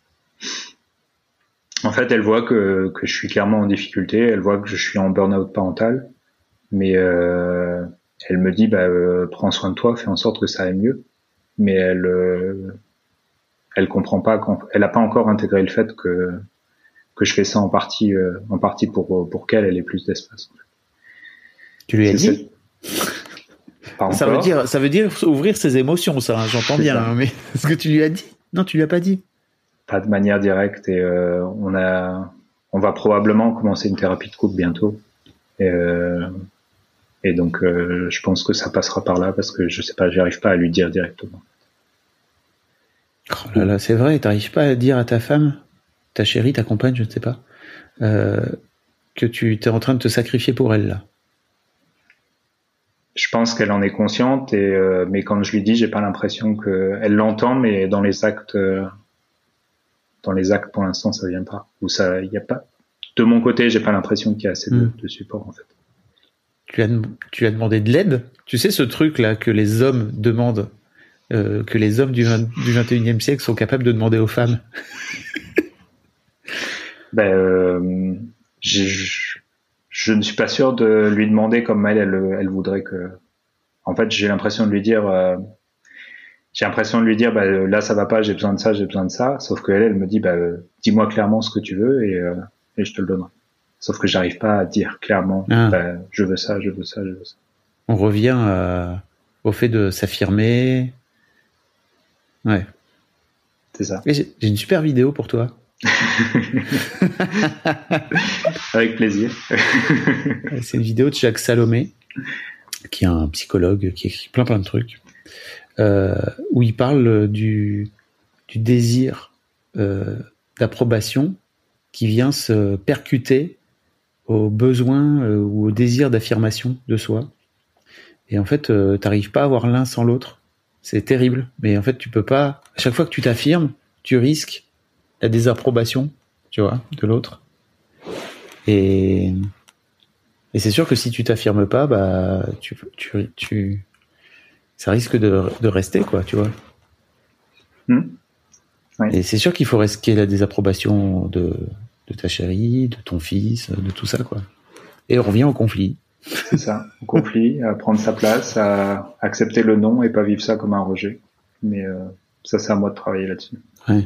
En fait, elle voit que, que je suis clairement en difficulté, elle voit que je suis en burn-out parental, mais euh, elle me dit bah, euh, prends soin de toi, fais en sorte que ça aille mieux. Mais elle euh, elle comprend pas, elle a pas encore intégré le fait que que je fais ça en partie euh, en partie pour pour qu'elle elle ait plus d'espace. En fait. Tu lui as dit ? Pas ça encore. veut dire, ça veut dire ouvrir ses émotions, ça. Hein, j'entends C'est bien. ça. Hein, mais ce que tu lui as dit, non, tu lui as pas dit. Pas de manière directe et euh, on a, on va probablement commencer une thérapie de couple bientôt. Et, euh, et donc, euh, je pense que ça passera par là parce que je sais pas, j'arrive pas à lui dire directement. Oh là là, c'est vrai. T'arrives pas à dire à ta femme, ta chérie, ta compagne, je ne sais pas, euh, que tu es en train de te sacrifier pour elle là. Je pense qu'elle en est consciente et euh, mais quand je lui dis, j'ai pas l'impression que elle l'entend, mais dans les actes, euh, dans les actes pour l'instant, ça vient pas. Ou ça, il y a pas. De mon côté, j'ai pas l'impression qu'il y a assez de, Mm. de support en fait. Tu as, tu as demandé de l'aide. Tu sais ce truc là que les hommes demandent, euh, que les hommes du, vingt, du vingt et unième siècle sont capables de demander aux femmes. Ben, euh, je, je, je ne suis pas sûr de lui demander comme elle, elle, elle voudrait que. En fait, j'ai l'impression de lui dire, euh, j'ai l'impression de lui dire, bah, là ça va pas, j'ai besoin de ça, j'ai besoin de ça. Sauf que elle, elle me dit, bah, dis-moi clairement ce que tu veux et, euh, et je te le donnerai. Sauf que j'arrive pas à dire clairement, Ah. bah, je veux ça, je veux ça, je veux ça. On revient à, au fait de s'affirmer. Ouais. C'est ça. Et j'ai, j'ai une super vidéo pour toi. Avec plaisir. C'est une vidéo de Jacques Salomé, qui est un psychologue qui écrit plein plein de trucs, euh, où il parle du, du désir euh, d'approbation qui vient se percuter au besoin euh, ou au désir d'affirmation de soi. Et en fait, euh, t'arrives pas à avoir l'un sans l'autre. C'est terrible. Mais en fait, tu peux pas. À chaque fois que tu t'affirmes, tu risques la désapprobation, tu vois, de l'autre. Et et c'est sûr que si tu t'affirmes pas, bah tu tu tu ça risque de de rester quoi, tu vois. Mmh. Oui. Et c'est sûr qu'il faut risquer la désapprobation de de ta chérie, de ton fils, de tout ça quoi. Et on revient au conflit. C'est ça, au conflit, à prendre sa place, à accepter le non et pas vivre ça comme un rejet. Mais euh, ça, c'est à moi de travailler là-dessus. Ouais.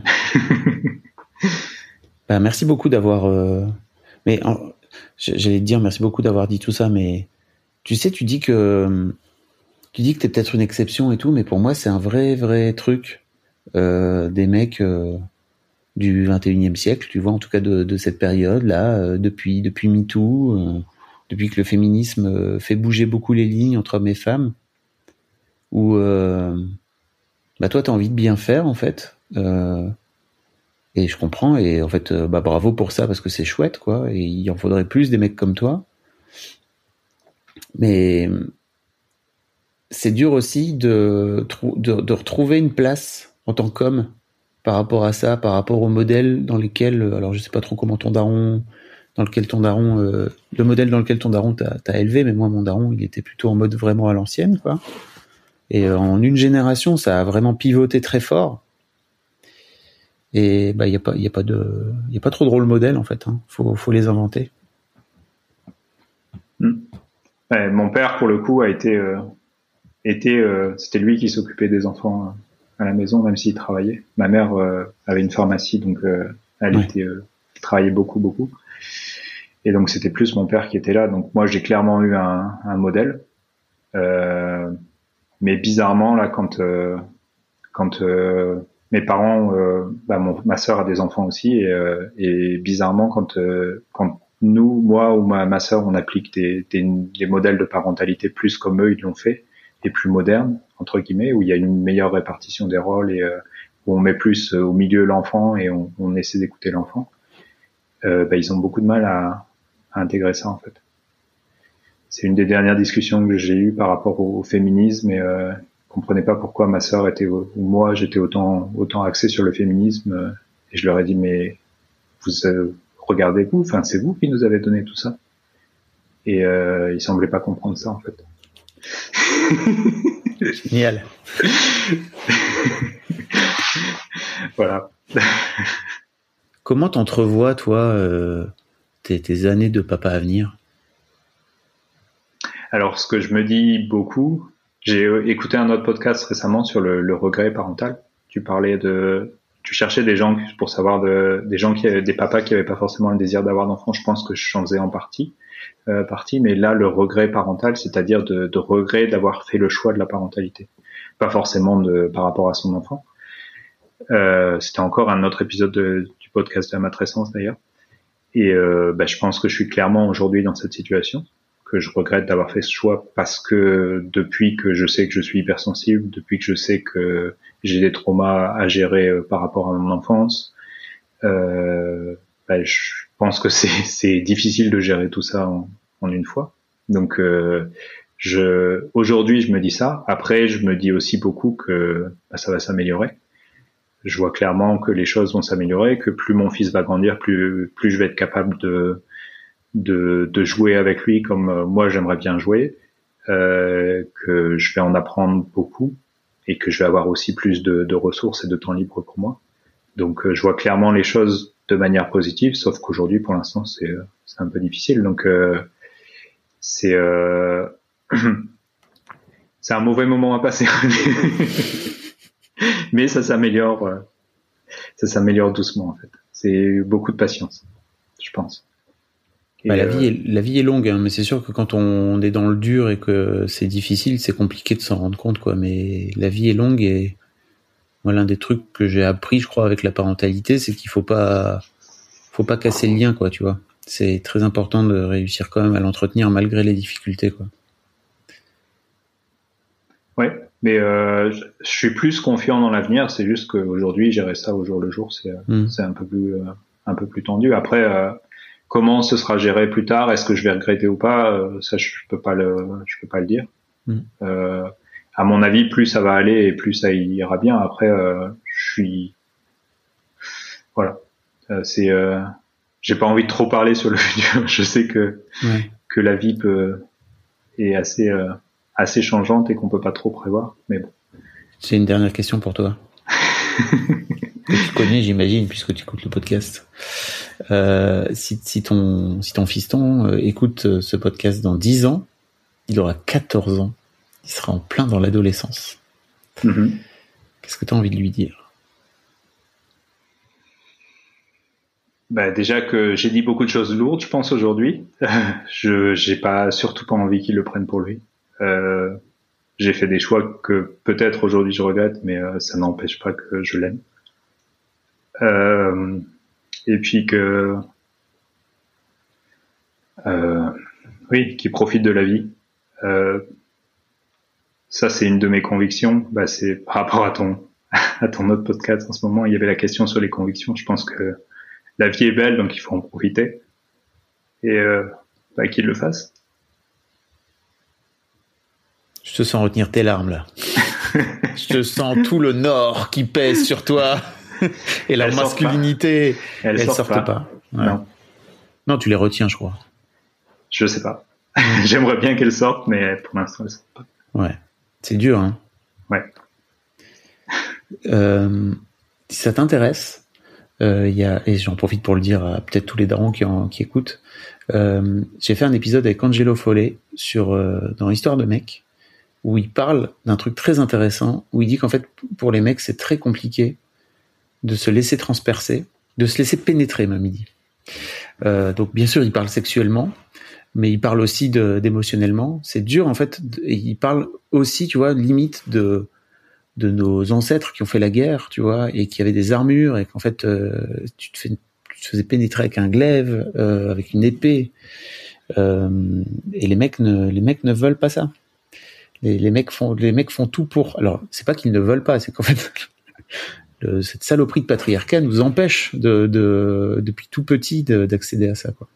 Bah, merci beaucoup d'avoir. Euh... Mais en... j'allais te dire merci beaucoup d'avoir dit tout ça, mais tu sais, tu dis que tu dis que t'es peut-être une exception et tout, mais pour moi, c'est un vrai, vrai truc euh, des mecs euh, du vingt et unième siècle. Tu vois, en tout cas de, de cette période-là, euh, depuis depuis MeToo. Euh... Depuis que le féminisme fait bouger beaucoup les lignes entre hommes et femmes, où euh, bah toi t'as envie de bien faire en fait, euh, et je comprends et en fait bah bravo pour ça parce que c'est chouette quoi, et il en faudrait plus des mecs comme toi. Mais c'est dur aussi de de, de retrouver une place en tant qu'homme par rapport à ça, par rapport au modèle dans lesquels, alors je sais pas trop comment ton daron dans lequel ton daron, euh, le modèle dans lequel ton daron t'a, t'a élevé, mais moi mon daron il était plutôt en mode vraiment à l'ancienne quoi. Et euh, en une génération ça a vraiment pivoté très fort. Et bah il y a pas il y a pas de il y a pas trop de rôle modèle en fait. Hein. Faut faut les inventer. Mmh. Ouais, mon père pour le coup a été euh, était euh, c'était lui qui s'occupait des enfants euh, à la maison même s'il travaillait. Ma mère euh, avait une pharmacie donc euh, elle Ouais. était euh, travaillait beaucoup beaucoup. Et donc c'était plus mon père qui était là. Donc moi j'ai clairement eu un, un modèle. Euh, mais bizarrement là quand euh, quand euh, mes parents, euh, bah mon, ma sœur a des enfants aussi et, euh, et bizarrement quand euh, quand nous, moi ou ma, ma sœur, on applique des, des, des modèles de parentalité plus comme eux ils l'ont fait et plus modernes entre guillemets où il y a une meilleure répartition des rôles et euh, où on met plus euh, au milieu l'enfant et on, on essaie d'écouter l'enfant. Euh, bah, ils ont beaucoup de mal à à intégrer ça en fait. C'est une des dernières discussions que j'ai eues par rapport au, au féminisme et euh, je comprenais pas pourquoi ma sœur était ou moi j'étais autant autant axé sur le féminisme euh, et je leur ai dit mais vous euh, regardez vous, enfin c'est vous qui nous avez donné tout ça et euh, ils semblaient pas comprendre ça en fait. Génial. Voilà. Comment t'entrevois toi euh, tes, tes années de papa à venir? Alors, ce que je me dis beaucoup, j'ai écouté un autre podcast récemment sur le, le regret parental. Tu parlais de, tu cherchais des gens pour savoir de, des gens qui avaient, des papas qui avaient pas forcément le désir d'avoir d'enfants. Je pense que j'en faisais en partie. euh, partie, mais là, le regret parental, c'est-à-dire de, de regret d'avoir fait le choix de la parentalité, pas forcément de par rapport à son enfant. Euh, c'était encore un autre épisode de, du podcast de la matrescence d'ailleurs. Et euh, bah, je pense que je suis clairement aujourd'hui dans cette situation, que je regrette d'avoir fait ce choix parce que depuis que je sais que je suis hypersensible, depuis que je sais que j'ai des traumas à gérer euh, par rapport à mon enfance, euh, bah, je pense que c'est, c'est difficile de gérer tout ça en, en une fois. Donc euh, je, aujourd'hui je me dis ça. Après je me dis aussi beaucoup que bah, ça va s'améliorer. Je vois clairement que les choses vont s'améliorer, que plus mon fils va grandir, plus plus je vais être capable de de, de jouer avec lui comme euh, moi j'aimerais bien jouer, euh, que je vais en apprendre beaucoup et que je vais avoir aussi plus de, de ressources et de temps libre pour moi. Donc euh, je vois clairement les choses de manière positive, sauf qu'aujourd'hui pour l'instant c'est euh, c'est un peu difficile. Donc euh, c'est euh, c'est un mauvais moment à passer. Mais ça s'améliore, euh, ça s'améliore doucement en fait. C'est beaucoup de patience, je pense. Et bah, la, euh, vie est, la vie est longue, hein, mais c'est sûr que quand on est dans le dur et que c'est difficile, c'est compliqué de s'en rendre compte, quoi. Mais la vie est longue et moi, l'un des trucs que j'ai appris, je crois, avec la parentalité, c'est qu'il faut pas, faut pas casser le lien, quoi, tu vois. C'est très important de réussir quand même à l'entretenir malgré les difficultés, quoi. Ouais, mais euh, je, je suis plus confiant dans l'avenir. C'est juste qu'aujourd'hui, gérer ça au jour le jour, c'est mmh. c'est un peu plus euh, un peu plus tendu. Après, euh, comment ce sera géré plus tard, est-ce que je vais regretter ou pas, euh, ça je peux pas le je peux pas le dire. Mmh. Euh, à mon avis, plus ça va aller et plus ça ira bien. Après, euh, je suis voilà, euh, c'est euh, j'ai pas envie de trop parler sur le futur. Je sais que ouais. que la vie peut est assez euh, assez changeante et qu'on peut pas trop prévoir, mais bon. C'est une dernière question pour toi. Que tu connais, j'imagine, puisque tu écoutes le podcast. Euh, si, si ton, si ton fiston euh, écoute ce podcast dans dix ans, il aura quatorze ans. Il sera en plein dans l'adolescence. Mm-hmm. Qu'est-ce que tu as envie de lui dire? Bah, déjà que j'ai dit beaucoup de choses lourdes, je pense, aujourd'hui. je, j'ai pas, surtout pas envie qu'il le prenne pour lui. Euh, j'ai fait des choix que peut-être aujourd'hui je regrette, mais euh, ça n'empêche pas que je l'aime. Euh, et puis que, euh, oui, qu'il profite de la vie. Euh, ça, c'est une de mes convictions. Bah, c'est par rapport à ton, à ton autre podcast en ce moment. Il y avait la question sur les convictions. Je pense que la vie est belle, donc il faut en profiter. Et euh, bah, qu'il le fasse. Je te sens retenir tes larmes, là. Je te sens tout le nord qui pèse sur toi. Et la masculinité. Elles, Elles sortent, sortent pas. pas. Ouais. Non. Non, tu les retiens, je crois. Je sais pas. J'aimerais bien qu'elles sortent, mais pour l'instant, elles sortent pas. Ouais. C'est dur, hein. Ouais. Euh, si ça t'intéresse, euh, y a, et j'en profite pour le dire à peut-être tous les darons qui, en, qui écoutent, euh, j'ai fait un épisode avec Angelo Follet sur, euh, dans Histoire de mec, où il parle d'un truc très intéressant, où il dit qu'en fait, pour les mecs, c'est très compliqué de se laisser transpercer, de se laisser pénétrer, même, il dit. Euh, donc, bien sûr, il parle sexuellement, mais il parle aussi de, d'émotionnellement. C'est dur, en fait, et il parle aussi, tu vois, limite de, de nos ancêtres qui ont fait la guerre, tu vois, et qui avaient des armures, et qu'en fait, euh, tu te fais, tu te faisais pénétrer avec un glaive, euh, avec une épée, euh, et les mecs ne, les mecs ne veulent pas ça. Les, les mecs font, les mecs font tout pour. Alors, c'est pas qu'ils ne veulent pas, c'est qu'en fait, le, cette saloperie de patriarcat nous empêche de, de depuis tout petit de, d'accéder à ça, quoi.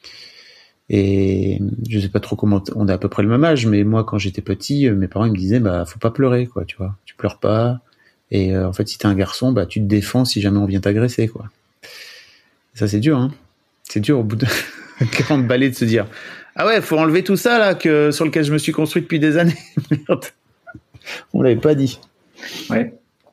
Et je sais pas trop comment, on a à peu près le même âge, mais moi, quand j'étais petit, mes parents ils me disaient, bah, faut pas pleurer, quoi, tu vois, tu pleures pas. Et euh, en fait, si t'es un garçon, bah, tu te défends si jamais on vient t'agresser, quoi. Et ça, c'est dur, hein. C'est dur au bout de quarante balais de se dire. Ah ouais, faut enlever tout ça là que sur lequel je me suis construit depuis des années. Merde, on l'avait pas dit. Ouais.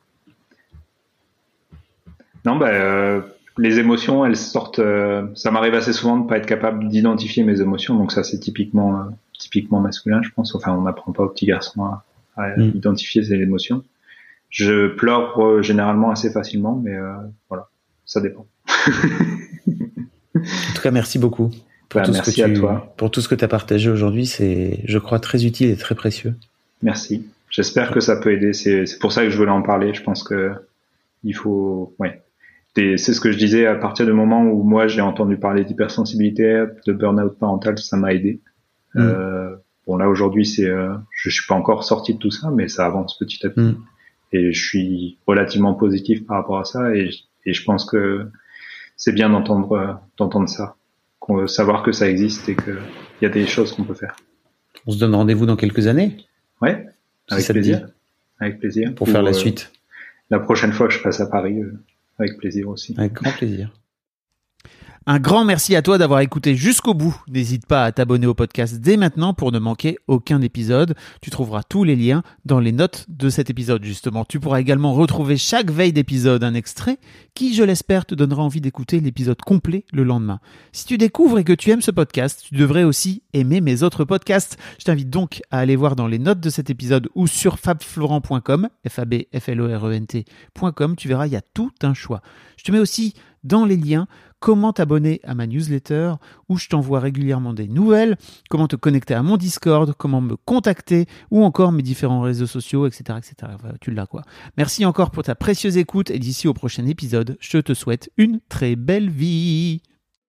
Non, bah euh, les émotions, elles sortent. Euh, ça m'arrive assez souvent de pas être capable d'identifier mes émotions, donc ça c'est typiquement euh, typiquement masculin, je pense. Enfin, on n'apprend pas aux petits garçons à, à mmh. identifier ses émotions. Je pleure euh, généralement assez facilement, mais euh, voilà, ça dépend. En tout cas, merci beaucoup. pour, bah, tout, merci ce que tu, à toi. pour tout ce que tu as partagé aujourd'hui. C'est, je crois, très utile et très précieux. Merci. J'espère que ça peut aider. C'est, c'est pour ça que je voulais en parler. Je pense que il faut, ouais. Et c'est ce que je disais, à partir du moment où moi j'ai entendu parler d'hypersensibilité, de burn-out parental, ça m'a aidé. Mmh. Euh, bon là aujourd'hui c'est, euh, je suis pas encore sorti de tout ça, mais ça avance petit à petit. Mmh. Et je suis relativement positif par rapport à ça, et, et je pense que c'est bien d'entendre, d'entendre ça, qu'on, savoir que ça existe et que il y a des choses qu'on peut faire. On se donne rendez-vous dans quelques années. Ouais, avec si plaisir. Avec plaisir. Pour, pour faire la euh, suite. La prochaine fois que je passe à Paris. Euh, Avec plaisir aussi. Avec grand plaisir. Un grand merci à toi d'avoir écouté jusqu'au bout. N'hésite pas à t'abonner au podcast dès maintenant pour ne manquer aucun épisode. Tu trouveras tous les liens dans les notes de cet épisode justement. Tu pourras également retrouver chaque veille d'épisode un extrait qui, je l'espère, te donnera envie d'écouter l'épisode complet le lendemain. Si tu découvres et que tu aimes ce podcast, tu devrais aussi aimer mes autres podcasts. Je t'invite donc à aller voir dans les notes de cet épisode ou sur fabflorent point com, F A B F L O R E N T point com. Tu verras, il y a tout un choix. Je te mets aussi dans les liens comment t'abonner à ma newsletter où je t'envoie régulièrement des nouvelles, comment te connecter à mon Discord, comment me contacter ou encore mes différents réseaux sociaux, et cetera, et cetera. Enfin, tu l'as quoi. Merci encore pour ta précieuse écoute et d'ici au prochain épisode, je te souhaite une très belle vie.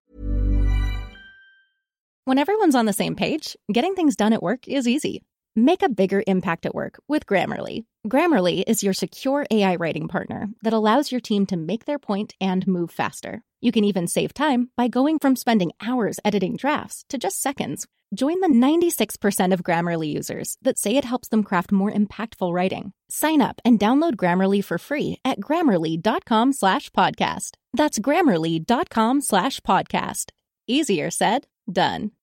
When everyone's on the same page, getting things done at work is easy. Make a bigger impact at work with Grammarly. Grammarly is your secure A I writing partner that allows your team to make their point and move faster. You can even save time by going from spending hours editing drafts to just seconds. Join the ninety-six percent of Grammarly users that say it helps them craft more impactful writing. Sign up and download Grammarly for free at grammarly.com slash podcast. That's grammarly.com slash podcast. Easier said, done.